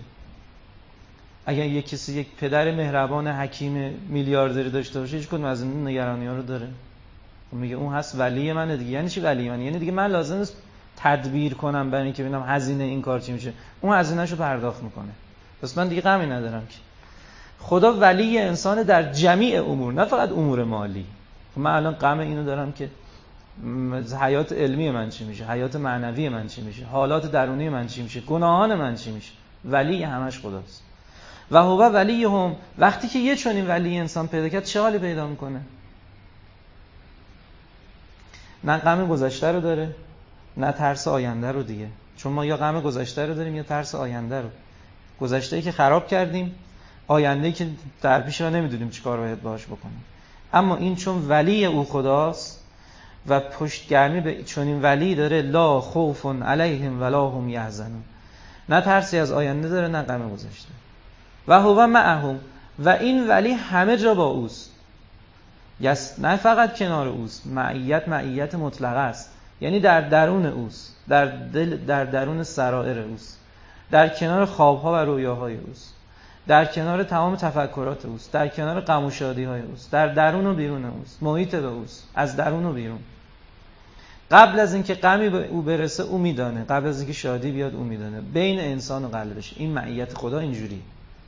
اگر یک کسی یک پدر مهربان حکیم میلیاردری داشته باشه هیچ کدوم از این نگرانی‌ها رو داره. میگه اون هست ولی منه دیگه. یعنی چی ولی من؟ یعنی دیگه من لازم نیست تدبیر کنم برای اینکه ببینم هزینه این کار چی میشه، اون هزینه‌شو پرداخت میکنه. پس من دیگه غمی ندارم که خدا ولی انسان در جمیع امور، نه فقط امور مالی. من الان غم اینو دارم که حیات علمی من چی میشه، حیات معنوی من چی میشه، حالات درونی من چی میشه، گناهان من چی میشه. ولی همش خداست. و هو ولیهم، وقتی که یه چنین ولی انسان پیدا کرد چه حالی پیدا میکنه؟ نه غم گذشته رو داره، نه ترس آینده رو دیگه. چون ما یا غم گذشته رو داریم یا ترس آینده رو. گذشته‌ای که خراب کردیم، آینده‌ای که در پیش رو نمیدونیم چیکار باید باهاش بکنیم. اما این چون ولی او خداست و پشتگرمی به چنین ولی داره، لا خوف علیهم ولا هم یحزنون، نه ترسی از آینده داره نه غم گذشته. و هو معهم، و این ولی همه جا با اوست. یس، نه فقط کنار اوست. معیت معیت مطلقه است، یعنی در درون اوست، در دل، در درون سرائر اوست، در کنار خوابها و رویاهای اوست، در کنار تمام تفکرات اوست، در کنار غم و شادی‌های اوست، در درون و بیرون اوست، محیط به اوست، از درون و بیرون. قبل از اینکه غمی به او برسه او میدانه، قبل از اینکه شادی بیاد او میدانه، بین انسان و قلبش. این معیت خدا اینجوری.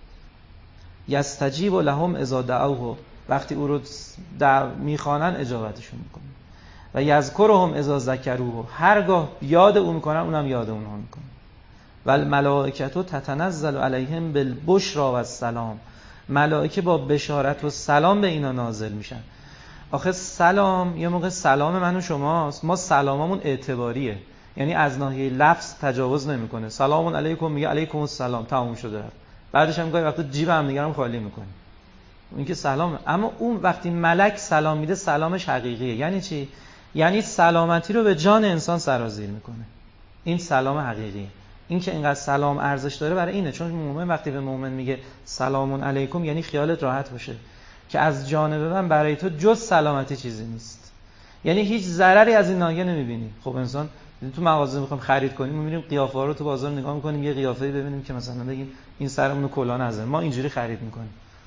یستجیب لهم اذا دعوه، وقتی او رو میخوانن اجابتشون میکنه. و یذکرهم اذا ذکروه، هرگاه یاد او میکنن اونم یاد اونها میکنه. و الملائکه تتنزل علیهم بالبشرى و السلام، ملائکه با بشارت و سلام به اینا نازل میشن. آخه سلام یه موقع سلام من و شماست، ما سلاممون اعتباریه، یعنی از ناحیه لفظ تجاوز نمیکنه. سلام علیکم میگه علیکم السلام، تموم شده. بعدش هم گاهی وقتا جیب هم دیگه هم خالی میکنه، این که سلامه. اما اون وقتی ملک سلام میده سلامش حقیقیه. یعنی چی؟ یعنی سلامتی رو به جان انسان سرازیر میکنه. این سلام حقیقیه. این که اینقدر سلام ارزش داره برای اینه چون مومن وقتی به مومن میگه سلام علیکم یعنی خیالت راحت باشه که از جانب من برای تو جز سلامتی چیزی نیست، یعنی هیچ ضرری از این ناحیه نمیبینی. خب انسان تو مغازه میخوام خرید کنیم میبینیم قیافه ها رو تو بازار نگاه میکنیم، یه قیافه‌ای ببینیم که مثلا بگیم این سرمون رو کلا نزن، ما اینجوری خرید میکنیم.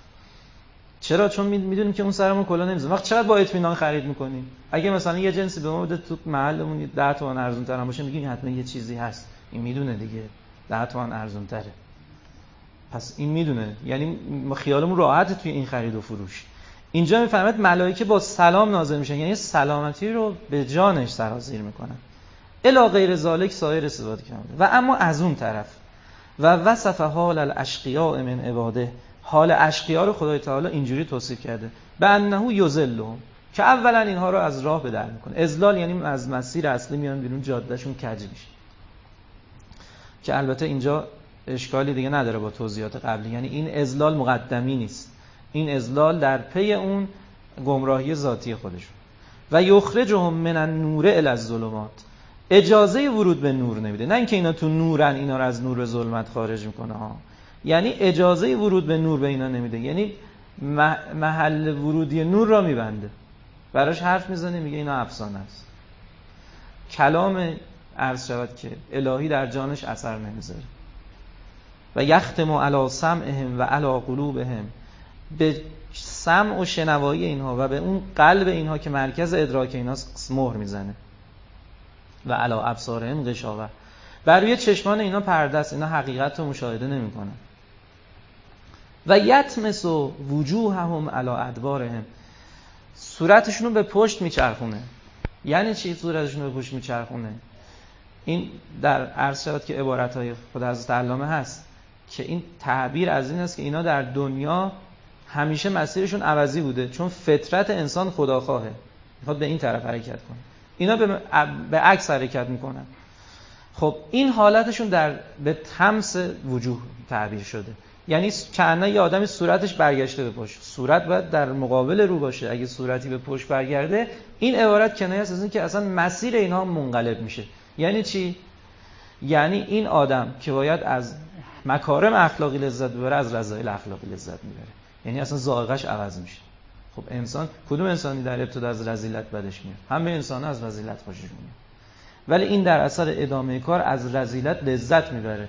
چرا؟ چون میدونیم که اون سرمون کلا نمیزنه. وقت چقدر با اطمینان خرید میکنیم. اگه مثلا یه جنسی به ما بده تو محلمون ده تومن ارزون تر باشه میگیم حتما یه چیزی هست، این میدونه دیگه ده تومن ارزون تره، پس این میدونه، یعنی ما خیالمون راحته توی این خرید و فروش. اینجا میفهمید ملائکه با سلام نازل میشن، یعنی سلامتی رو به جانش سرازیر میکنن. الی غیر ذالک سایر صفات کامله. و اما از اون طرف و وصف حال الاشقیاء من عباده، حال اشقیا رو خدای تعالی اینجوری توصیف کرده به انه یذلهم، که اولا اینها رو از راه به در میکنه. اذلال یعنی از مسیر اصلی میان بیرون، جادهشون کج میشه. که البته اینجا اشکالی دیگه نداره با توضیحات قبلی، یعنی این اضلال مقدمی نیست، این اضلال در پی اون گمراهی ذاتی خودشون. و یخرجهم من النور الی الظلمات، اجازه ورود به نور نمیده، نه اینکه اینا تو نورن اینا رو از نور به ظلمت خارج میکنه ها، یعنی اجازه ورود به نور به اینا نمیده، یعنی محل ورودی نور را میبنده، براش حرف میزنه میگه اینا افسانه است، کلام عرض شود که الهی در جانش اثر نمیذاره. و یختم علی سمعهم و علی قلوبهم، به سمع و شنوایی اینها و به اون قلب اینها که مرکز ادراک ایناست مهر میزنه. و علی ابصارهم غشاوه، بر روی چشمان اینا پرده است، اینا حقیقت رو مشاهده نمیکنن. و یطمس وجوههم علی ادبارهم، صورتشون رو به پشت میچرخونه. یعنی چی صورتشون رو به پشت میچرخونه؟ این در عرض شود که عبارتهای خود حضرت علامه هست که این تعبیر از این است که اینا در دنیا همیشه مسیرشون عوضی بوده، چون فطرت انسان خداخواهه، میخواد به این طرف حرکت کنه، اینا به, به عکس حرکت میکنن. خب این حالتشون در به تمس وجوه تعبیر شده، یعنی کأنه یه آدمی صورتش برگشته به پشت، صورت باید در مقابل رو باشه، اگه صورتی به پشت برگرده این عبارت کنایه است از این که اصلا مسیر اینها منقلب میشه. یعنی چی؟ یعنی این آدم که باید از مکارم اخلاقی لذت ببره از رذایل اخلاقی لذت میبره، یعنی اصلا ذائقه‌اش عوض میشه. خب انسان، کدوم انسانی در ابتدا از رذیلت بدش میاد؟ همه انسان‌ها از رذیلت خوشش میاد، ولی این در اثر ادامه کار از رذیلت لذت میبره.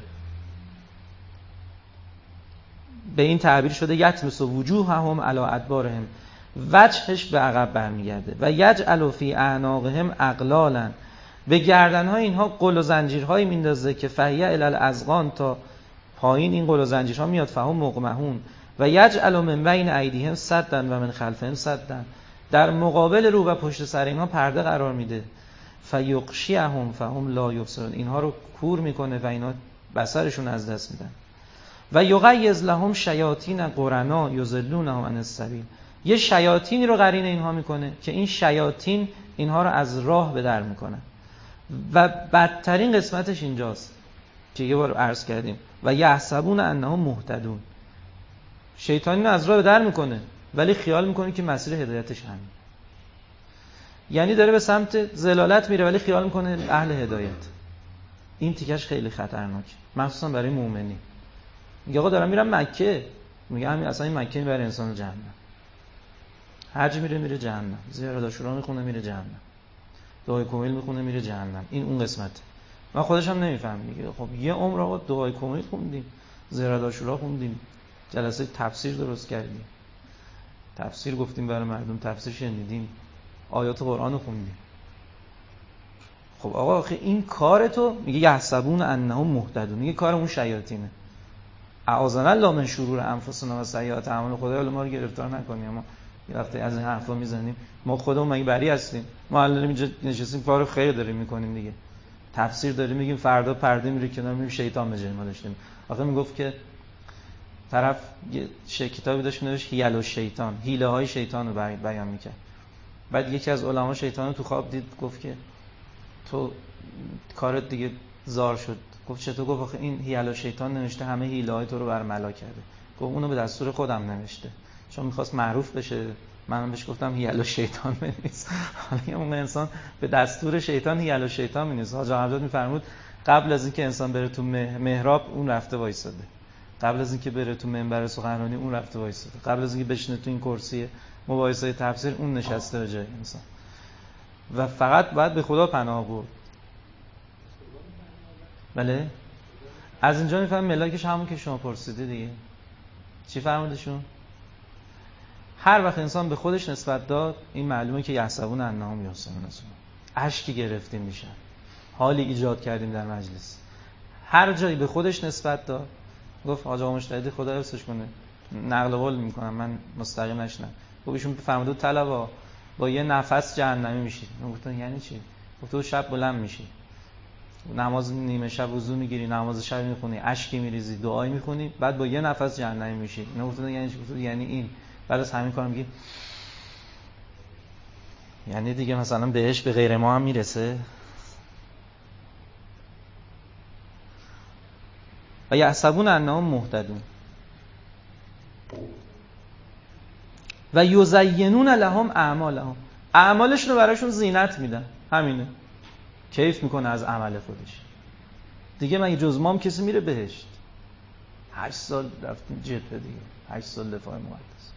به این تعبیر شده یطمس وجوههم علی ادبارهم، وجهش به عقب برمیگرده. و یجعل فی اعناقهم اغلالا، به گردن‌های اینها قل و زنجیرهایی میندازه که فهی الی الاذقان، تا پایین این قل و زنجیرها میاد، فهم مقمحون. و یجعل من بین ایدیهم سدا و من خلفهم سدا، در مقابل رو و پشت سر اینها پرده قرار میده. فیغشیهم فهم لا یبصرون، اینها رو کور میکنه و اینا بصرشون از دست میدن. و یغیظ لهم شیاطین قرنا یضلونهم عن السبیل، یه شیاطینی رو قرین اینها میکنه که این شیاطین اینها رو از راه به در میکنن. و بدترین قسمتش اینجاست که یه بار عرض کردیم، و یحسبون انهم مهتدون، شیطانی رو از راه به در میکنه ولی خیال میکنه که مسیر هدایتش همین، یعنی داره به سمت ضلالت میره ولی خیال میکنه اهل هدایت. این تیکش خیلی خطرناکه، مخصوصا برای مؤمنی. میگه آقا دارم میرم مکه، میگه همین اصلا این مکه میبره انسان جهنم، حج میره میره جهنم، زیارت عاشورا میخونه میره جهنم، دعای کمیل میخونه میره جهنم. این اون قسمت من خودش هم نمیفهم. میگه خب یه عمر آقا دعای کمیل خوندیم، زیارت عاشورا خوندیم، جلسه تفسیر درست کردیم، تفسیر گفتیم برای مردم، تفسیر شنیدیم، آیات قرآن رو خوندیم. خب آقا آخه این کار تو، میگه یحسبون انهم مهتدون، میگه کار اون شیاطینه. اعاذنا الله من شرور انفسنا و سیئات اعمال، خدایا ما رو گرفتار نکنی. اما یه وقتی از این حرفا میزنیم، ما خودمون مگه بری هستیم؟ ما الان اینجا نشستیم کار خیر داریم میکنیم دیگه، تفسیر داریم میگیم، فردا پرده میره کنار میگیم شیطان به جای ما داشتیم. آخه میگفت که طرف یه کتابی داشت نوشت حیل الشیطان، حیله های شیطان رو بیان میکرد. بعد یکی از علما شیطان رو تو خواب دید، گفت که تو کارت دیگه زار شد. گفت چطور؟ گفت آخه این حیل الشیطان نوشته همه حیله های تو رو برملا کرده. گفت اونو به دستور خودم نوشته، چون میخواست معروف بشه، منم بهش گفتم حیل الشیطان بنویس. حالا اون انسان به دستور شیطان حیل الشیطان می‌نویسه. حاج حمزه میفرمود قبل از اینکه انسان بره تو محراب اون رفته وایساده، قبل از اینکه بره تو منبر سخنرانی اون رفته وایساده، قبل از اینکه بشینه تو این کرسی مباحثه تفسیر اون نشسته به جای انسان. و فقط باید به خدا پناه برد. بله از اینجا میفهم ملاکش همون که شما پرسیدی دیگه. چی فرمودشون؟ هر وقت انسان به خودش نسبت داد، این معلومه که یحسبون انهم یحسنون صنعا، اشکی گرفتیم میشن، حالی ایجاد کردیم در مجلس. هر جایی به خودش نسبت داد، گفت حاج آقا مشتهدی خدا حفظش کنه، نقل قول میکنم من مستقیم نشنم، گفت ایشون فرموده طلبا با یه نفس جهنمی میشی. من گفتم یعنی چی؟ گفت تو شب بلند میشی، نماز نیمه شب وضو میگیری، نماز شب میخونی، اشکی میریزی، دعایی میخونی، بعد با یه نفس جهنمی میشی. من گفتم یعنی چی؟ گفت یعنی این. بعد از همین کار میگی یعنی دیگه مثلا بهش به غیر ما هم میرسه. و یحسبون انهم مهتدون و یزینون لهم اعمالهم، اعمالشون رو براشون زینت میدن. همینه، کیف میکنه از عمل خودش دیگه. مگه جز ما هم کسی میره بهشت؟ هشت سال رفتیم جبهه دیگه، هشت سال دفاع مقدس.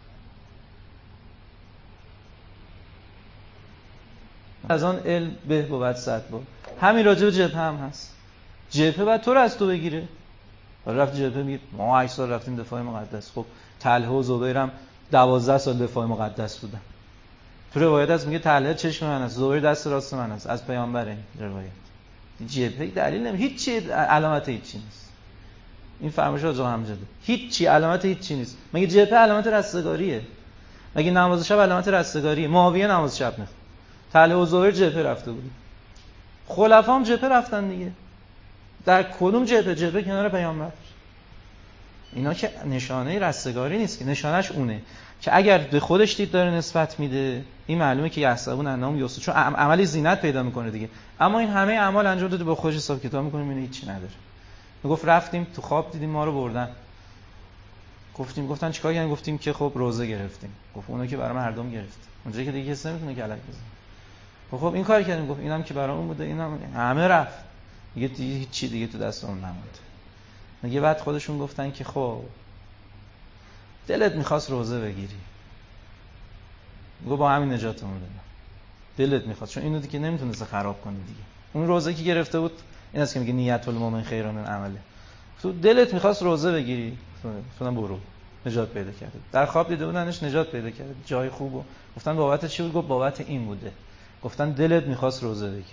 از آن علم به بود صد بار. همین راجع به جبهه هم هست. جبهه بعد تو رو از تو بگیره. رفت جبهه میگه ما هشت سال رفتیم دفاع مقدس. خب طلحه و زبیر هم دوازده سال دفاع مقدس بودن. تو روایت هست میگه طلحه چشم من است، زبیر دست راست من است، از پیامبر این روایت. جبهه دلیل نمی، هیچ چی علامت هیچ چی نیست. این فرمایش آقا حمزه، هیچ چی علامت هیچ چی نیست. مگه جبهه علامت رستگاریه؟ مگه نماز شب علامت رستگاریه؟ معاویه نماز شب نه، طلحه و زبیر جبهه رفته بود. خلفا هم جبهه رفتن دیگه. در کدوم جبهه؟ جبهه کنار پیامبر. اینا که نشانه رستگاری نیست، که نشانش اونه که اگر به خودش دید داره نسبت میده، این معلومه که یحسبون انهم یحسنون، چون عملی زینت پیدا میکنه دیگه. اما این همه اعمال انجام داده با خودش حساب کتاب میکنه میبینه هیچی نداره. میگفت رفتیم تو خواب دیدیم ما رو بردن. گفتیم گفتن چیکار کردیم؟ گفتیم که خب روزه گرفتیم. گفت اونو که برای مردم گرفت، اونجایی که دیگه کسی نمیتونه کلک بزنه. خب این کار کردیم. گفت اینم که برای اون بوده، اینم همه رفت دیگه، دیگه هیچ چی دیگه تو دست اون نموند. میگه بعد خودشون گفتن که خب دلت میخواست روزه بگیری، میگه با همین نجاتمون بده. دلت میخواست، چون اینو دیگه نمیتونست خراب کنی دیگه. اون روزه که گرفته بود، این است که میگه نیت المؤمن خیر من عمله. تو دلت میخواست روزه بگیری، گفتن برو، نجات پیدا کرد. در خواب دیده بودنش نجات پیدا کرد، جای خوبو. گفتن بابت چی بود؟ گفت بابت این بوده. گفتن دلت میخواست روزه بگیری.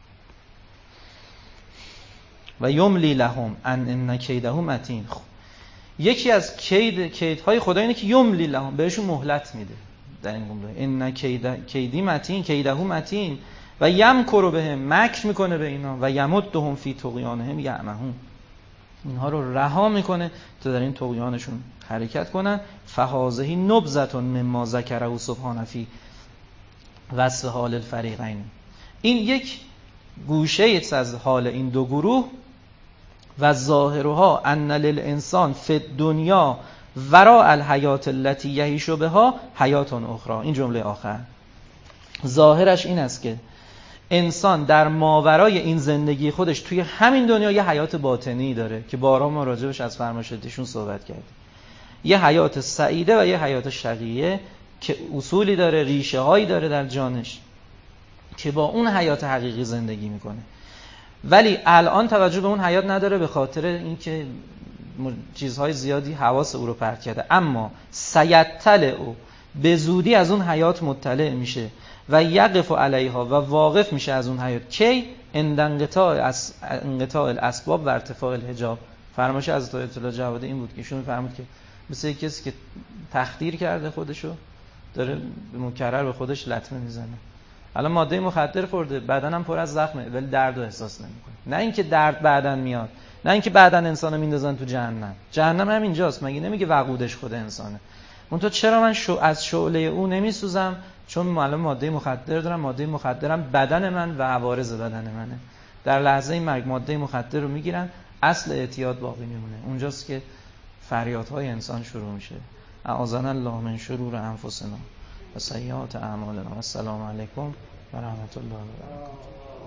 و یملی لهم ان ان کیدهم متین. یکی از کید کیدهای خدا اینه که یملی لهم، بهشون مهلت میده. در این جمله ان کید کیدی متین کیدهم متین و یمکر بهم، مکر میکنه به اینا، و یمدهم فی طغیانهم یعمهون، اینها رو رها میکنه تا در این طغیانشون حرکت کنن. فهذه نبذه مما ذکره سبحانه فی وصف حال الفریقین. این یک گوشه از حال این دو گروه. و ظاهرها ان للانسان فی الدنیا وراء الحیات التي یعیش بها حیات اخرى. این جمله آخر ظاهرش این است که انسان در ماورای این زندگی خودش توی همین دنیا یه حیات باطنی داره که بارها ما راجبش از فرمایشاتشون صحبت کردیم. یه حیات سعیده و یه حیات شقیه که اصولی داره، ریشه هایی داره در جانش که با اون حیات حقیقی زندگی میکنه. ولی الان توجه به اون حیات نداره به خاطر اینکه چیزهای زیادی حواس او رو پرت کرده. اما سیطلع او به زودی از اون حیات مطلع میشه و یقف علیها و واقف میشه از اون حیات. کی؟ عند انقطاع اس... انقطاع الاسباب و ارتفاع الحجاب. فرمایش از آیت الله جوادی این بود که ایشون فرمود که مثل کسی که تخدیر کرده خودشو داره مکرر به خودش لطمه میزنه. الان ماده مخدر خورده، بدنم پر از زخمه ولی درد رو احساس نمیکنه. نه اینکه درد بعدن میاد، نه اینکه بعدن انسانو میندازن تو جهنم. جهنم هم اینجاست. مگه نمیگه وقودش خود انسانه؟ اون تو چرا من شو از شعله او نمیسوزم؟ چون الان ماده مخدر دارم، ماده مخدرم بدن من و عوارض بدن منه. در لحظه مرگ ماده مخدر رو میگیرن، اصل اعتیاد باقی میمونه. اونجاست که فریادهای انسان شروع میشه. اعاذنا الله من شرور انفسنا و سیئات اعمالنا. السلام علیکم و رحمت الله و برکاته.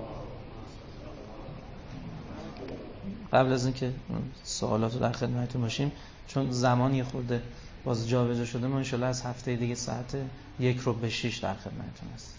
قبل از اینکه سوالات رو در خدمتتون باشیم، چون زمان یه خورده باز جابجا شده، ما ان شاءالله از هفته دیگه ساعت یک رو به شش در خدمتتون هستیم.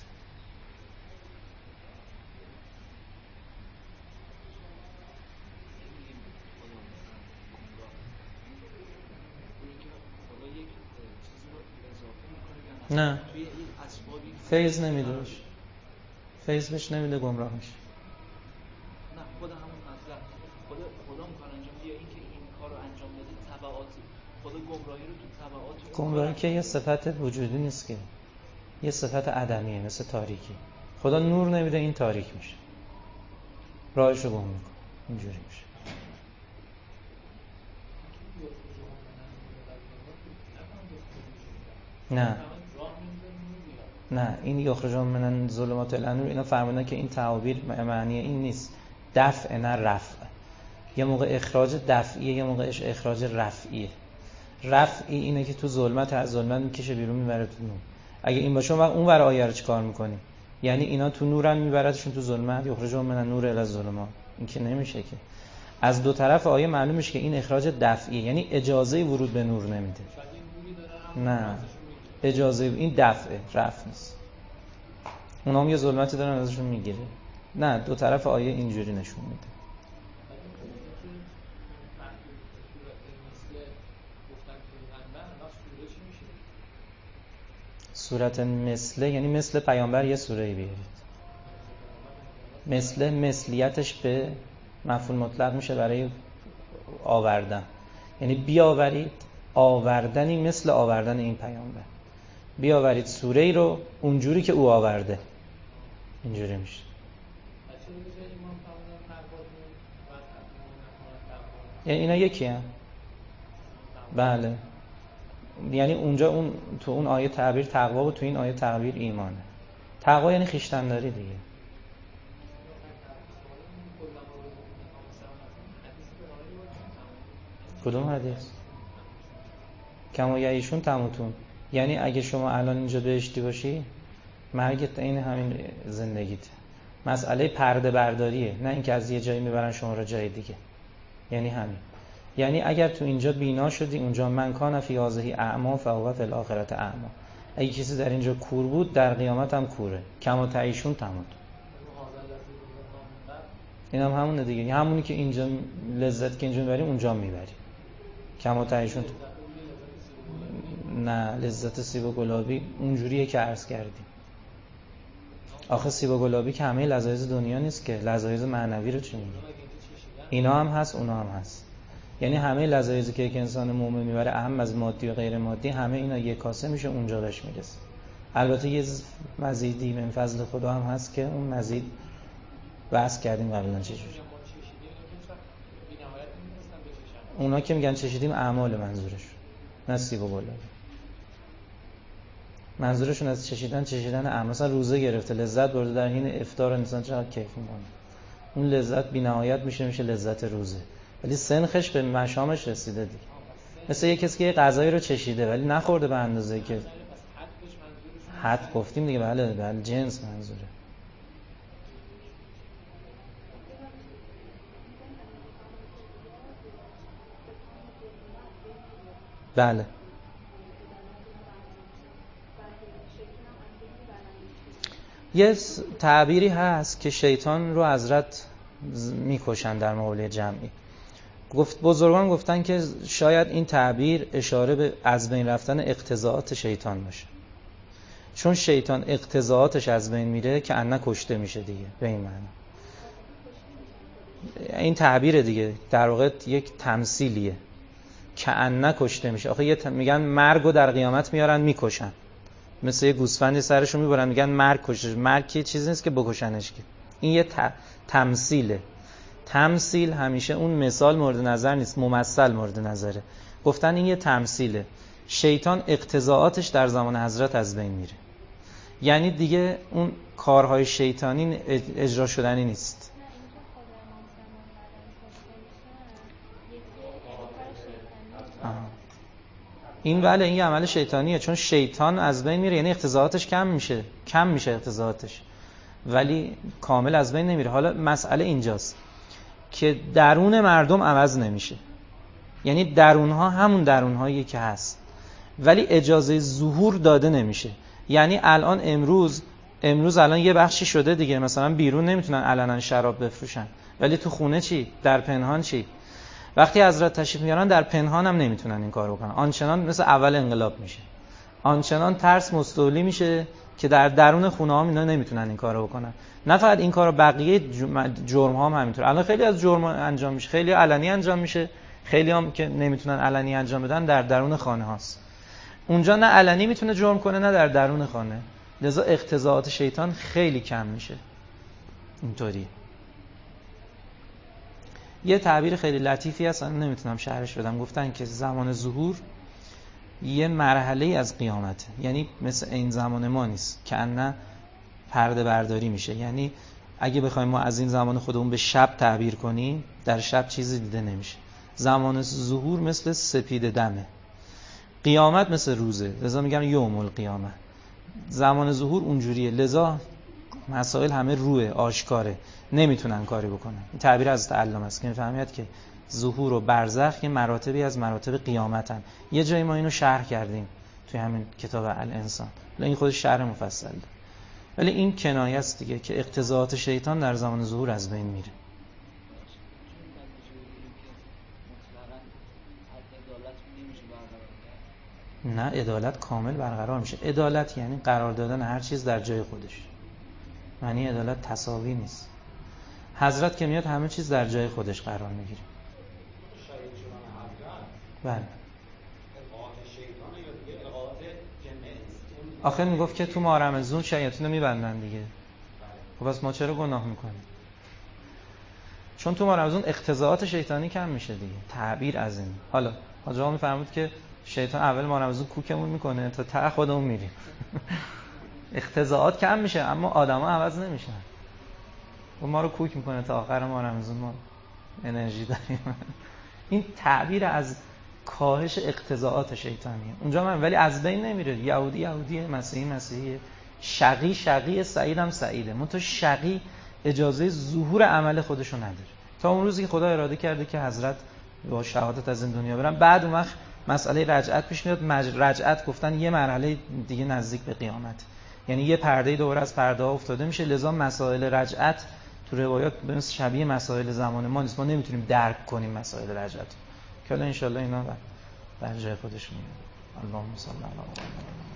نه فیض نمیده باش، فیض بهش نمیده، گمراه میشه. نه خود همون مطلب خدا خدا اون کار انجام میده، این که این کارو انجام بده تبعات خدا گمراهی رو تو تبعات. گمراهی که یه صفت وجودی نیست، که یه صفت عدمیه، مثل تاریکی. خدا نور نمیده، این تاریک میشه، راهش رو گم میکنه، اینجوری میشه. نه نه این یخرجون من ظلمات الانور، اینا فرمودن که این تعابیر معنی این نیست، دفع نه رفع. یه موقع اخراج دفعیه، یه موقع اخراج رفعیه. رفعی اینه که تو ظلمت از ظلمت میکشه بیرون میبره تو نور. اگه این باشه اون اون ور آیه رو چیکار میکنی؟ یعنی اینا تو نورن میبردشون تو ظلمت، یخرجون من النور الی الظلمات. این که نمیشه که. از دو طرف آیه معلوم میشه که این اخراج دفعیه، یعنی اجازه ورود به نور نمیده. نه اجازه، این دفعه، رفع نیست. اونا هم یه ظلمتی دارن ازشون میگیره. نه دو طرف آیه اینجوری نشون میده. صورت مثله یعنی مثل پیامبر یه سوره‌ای بیارید. مثل مثلیتش به مفعول مطلق میشه برای آوردن، یعنی بیاورید آوردنی مثل آوردن این پیامبر. بیاورید سوره‌ای رو اونجوری که او آورده، اینجوری میشه. یعنی اینا یکی هم. بله، یعنی اونجا اون تو اون آیه تعبیر تقوا و تو این آیه تعبیر ایمانه. تقوا یعنی خویشتن‌داری دیگه. کدوم حدیث؟ کما یعیشون تموتون، یعنی اگه شما الان اینجا بهشتی باشی مرگت این همین زندگیت. مسئله پرده برداریه، نه اینکه از یه جایی میبرن شما رو جای دیگه. یعنی همین، یعنی اگر تو اینجا بینا شدی اونجا من کان فی هذه اعما فهو فی الاخره اعما. اگه کسی در اینجا کور بود در قیامت هم کوره. کما تعیشون تموت. این هم همونه دیگه، همونی که اینجا لذت که اینجا میبری اونجا میبری. کما تعیشون ت... نه لذت سیب و گلابی اونجوریه که عرض کردیم. آخه سیب و گلابی که همه لذایز دنیا نیست که، لذایز معنوی رو چی میگه؟ اینا هم هست اونا هم هست. یعنی همه لذایزی که یک انسان مومن میبره اهم از مادی و غیر مادی، همه اینا یک کاسه میشه اونجا بهش میرسه. البته یه مزیدی من فضل خدا هم هست که اون مزید بحث کردیم قبلا چه جوری. اونا که میگن چشیدیم اعمال منظورش، نه سیب و گلابی. منظورشون از چشیدن چشیدن اعمال. مثلا روزه گرفته لذت برده در حین افطار انسان چقدر کیف میکنه. اون لذت بی‌نهایت میشه میشه لذت روزه، ولی سنخش به مشامش رسیده دیگه. مثل یه کسی که یه غذایی رو چشیده ولی نخورده به اندازه‌ای که حد گفتیم دیگه. بله بله جنس منظوره. بله یه تعبیری هست که شیطان رو حضرت میکشن در مقابله جمعی. گفت بزرگان گفتن که شاید این تعبیر اشاره به از بین رفتن اقتضاعات شیطان باشه، چون شیطان اقتضاعاتش از بین میره که انه کشته میشه دیگه. به این معنی این تعبیر دیگه در واقع یک تمثیلیه که انه کشته میشه. آخه یه ت... میگن مرگو در قیامت میارن میکشن، مثل یه گوسفندی سرشو میبرن میگن مرگ کشش. مرگ که چیزی نیست که بکشنش که. این یه ت... تمثیله. تمثیل همیشه اون مثال مورد نظر نیست، ممثل مورد نظره. گفتن این یه تمثیله. شیطان اقتضاعاتش در زمان حضرت از بین میره، یعنی دیگه اون کارهای شیطانی اجرا شدنی نیست. آه. این بله این یه عمل شیطانیه، چون شیطان از بین میره یعنی اقتضاعاتش کم میشه، کم میشه اقتضاعاتش، ولی کامل از بین نمیره. حالا مسئله اینجاست که درون مردم عوض نمیشه، یعنی درونها همون درونهایی که هست ولی اجازه ظهور داده نمیشه. یعنی الان امروز امروز الان یه بخشی شده دیگه، مثلا بیرون نمیتونن علنا شراب بفروشن ولی تو خونه چی؟ در پنهان چی؟ وقتی حضرت تشریف میارن در پنهان هم نمیتونن این کارو بکنن. آنچنان مثل اول انقلاب میشه، آنچنان ترس مستولی میشه که در درون خونه ها اینا نمیتونن این کارو بکنن. نه فقط این کارو، بقیه جرم ها هم همینطور. الان خیلی از جرم انجام میشه، خیلی علنی انجام میشه، خیلی هم که نمیتونن علنی انجام بدن در درون خانه هاست. اونجا نه علنی میتونه جرم کنه نه در درون خانه، لذا اقتضاعات شیطان خیلی کم میشه. اینطوری یه تعبیر خیلی لطیفی هست، من نمیتونم شرحش بدم. گفتن که زمان ظهور یه مرحله از قیامته، یعنی مثل این زمان ما نیست که انه پرده برداری میشه. یعنی اگه بخوایم ما از این زمان خودمون به شب تعبیر کنیم، در شب چیزی دیده نمیشه. زمان ظهور مثل سپید دمه، قیامت مثل روزه، لذا میگن یوم القیامه. زمان ظهور اونجوریه، لذا مسائل همه روه، آشکاره، نمیتونن کاری بکنن. این تعبیر از تعلم است که میفهمید که ظهور و برزخ یه مراتبی از مراتب قیامتن. یه جایی ما اینو شرح کردیم توی همین کتاب الانسان، این خودش شرح مفصل ده. ولی این کنایه است دیگه که اقتضاعات شیطان در زمان ظهور از بین میره. نه، عدالت کامل برقرار میشه. عدالت یعنی قرار دادن هر چیز در جای خودش. معنی عدالت تساوی نیست. حضرت که میاد همه چیز در جای خودش قرار میگیره. بله. آخر میگفت که تو ماه رمضان شیاطین رو میبندن دیگه. خب پس ما چرا گناه میکنیم؟ چون تو ماه رمضان اقتضاعات شیطانی کم میشه دیگه. تعبیر از این. حالا حاج آقا میفرمود که شیطان اول ماه رمضان کوکمون میکنه تا ته خودمون میریم. اقتضاعات کم میشه اما آدما عوض نمیشن. و ما رو کوک میکنه تا آخر ماه رمضان ما انرژی داریم. این تعبیر از کاهش اقتضاعات شیطانیه. اونجا من ولی از بین نمیره. یهودی یهودیه، مسیحی مسیحیه، شقی شقیه، سعید هم سعیده. منتها شقی اجازه ظهور عمل خودشو نداره تا اون روزی که خدا اراده کرده که حضرت با شهادت از این دنیا برن. بعد اون وقت مسئله رجعت پیش میاد. رجعت گفتن یه مرحله دیگه نزدیک به قیامت، یعنی یه پرده دور از پرده ها افتاده میشه. لذا مسائل رجعت تو روایات مثل شبیه مسائل زمان ما نیست. ما نمیتونیم درک کنیم مسائل رجعت که ان شاء الله اینا در جای خودش میاد. اللهم صل علی محمد.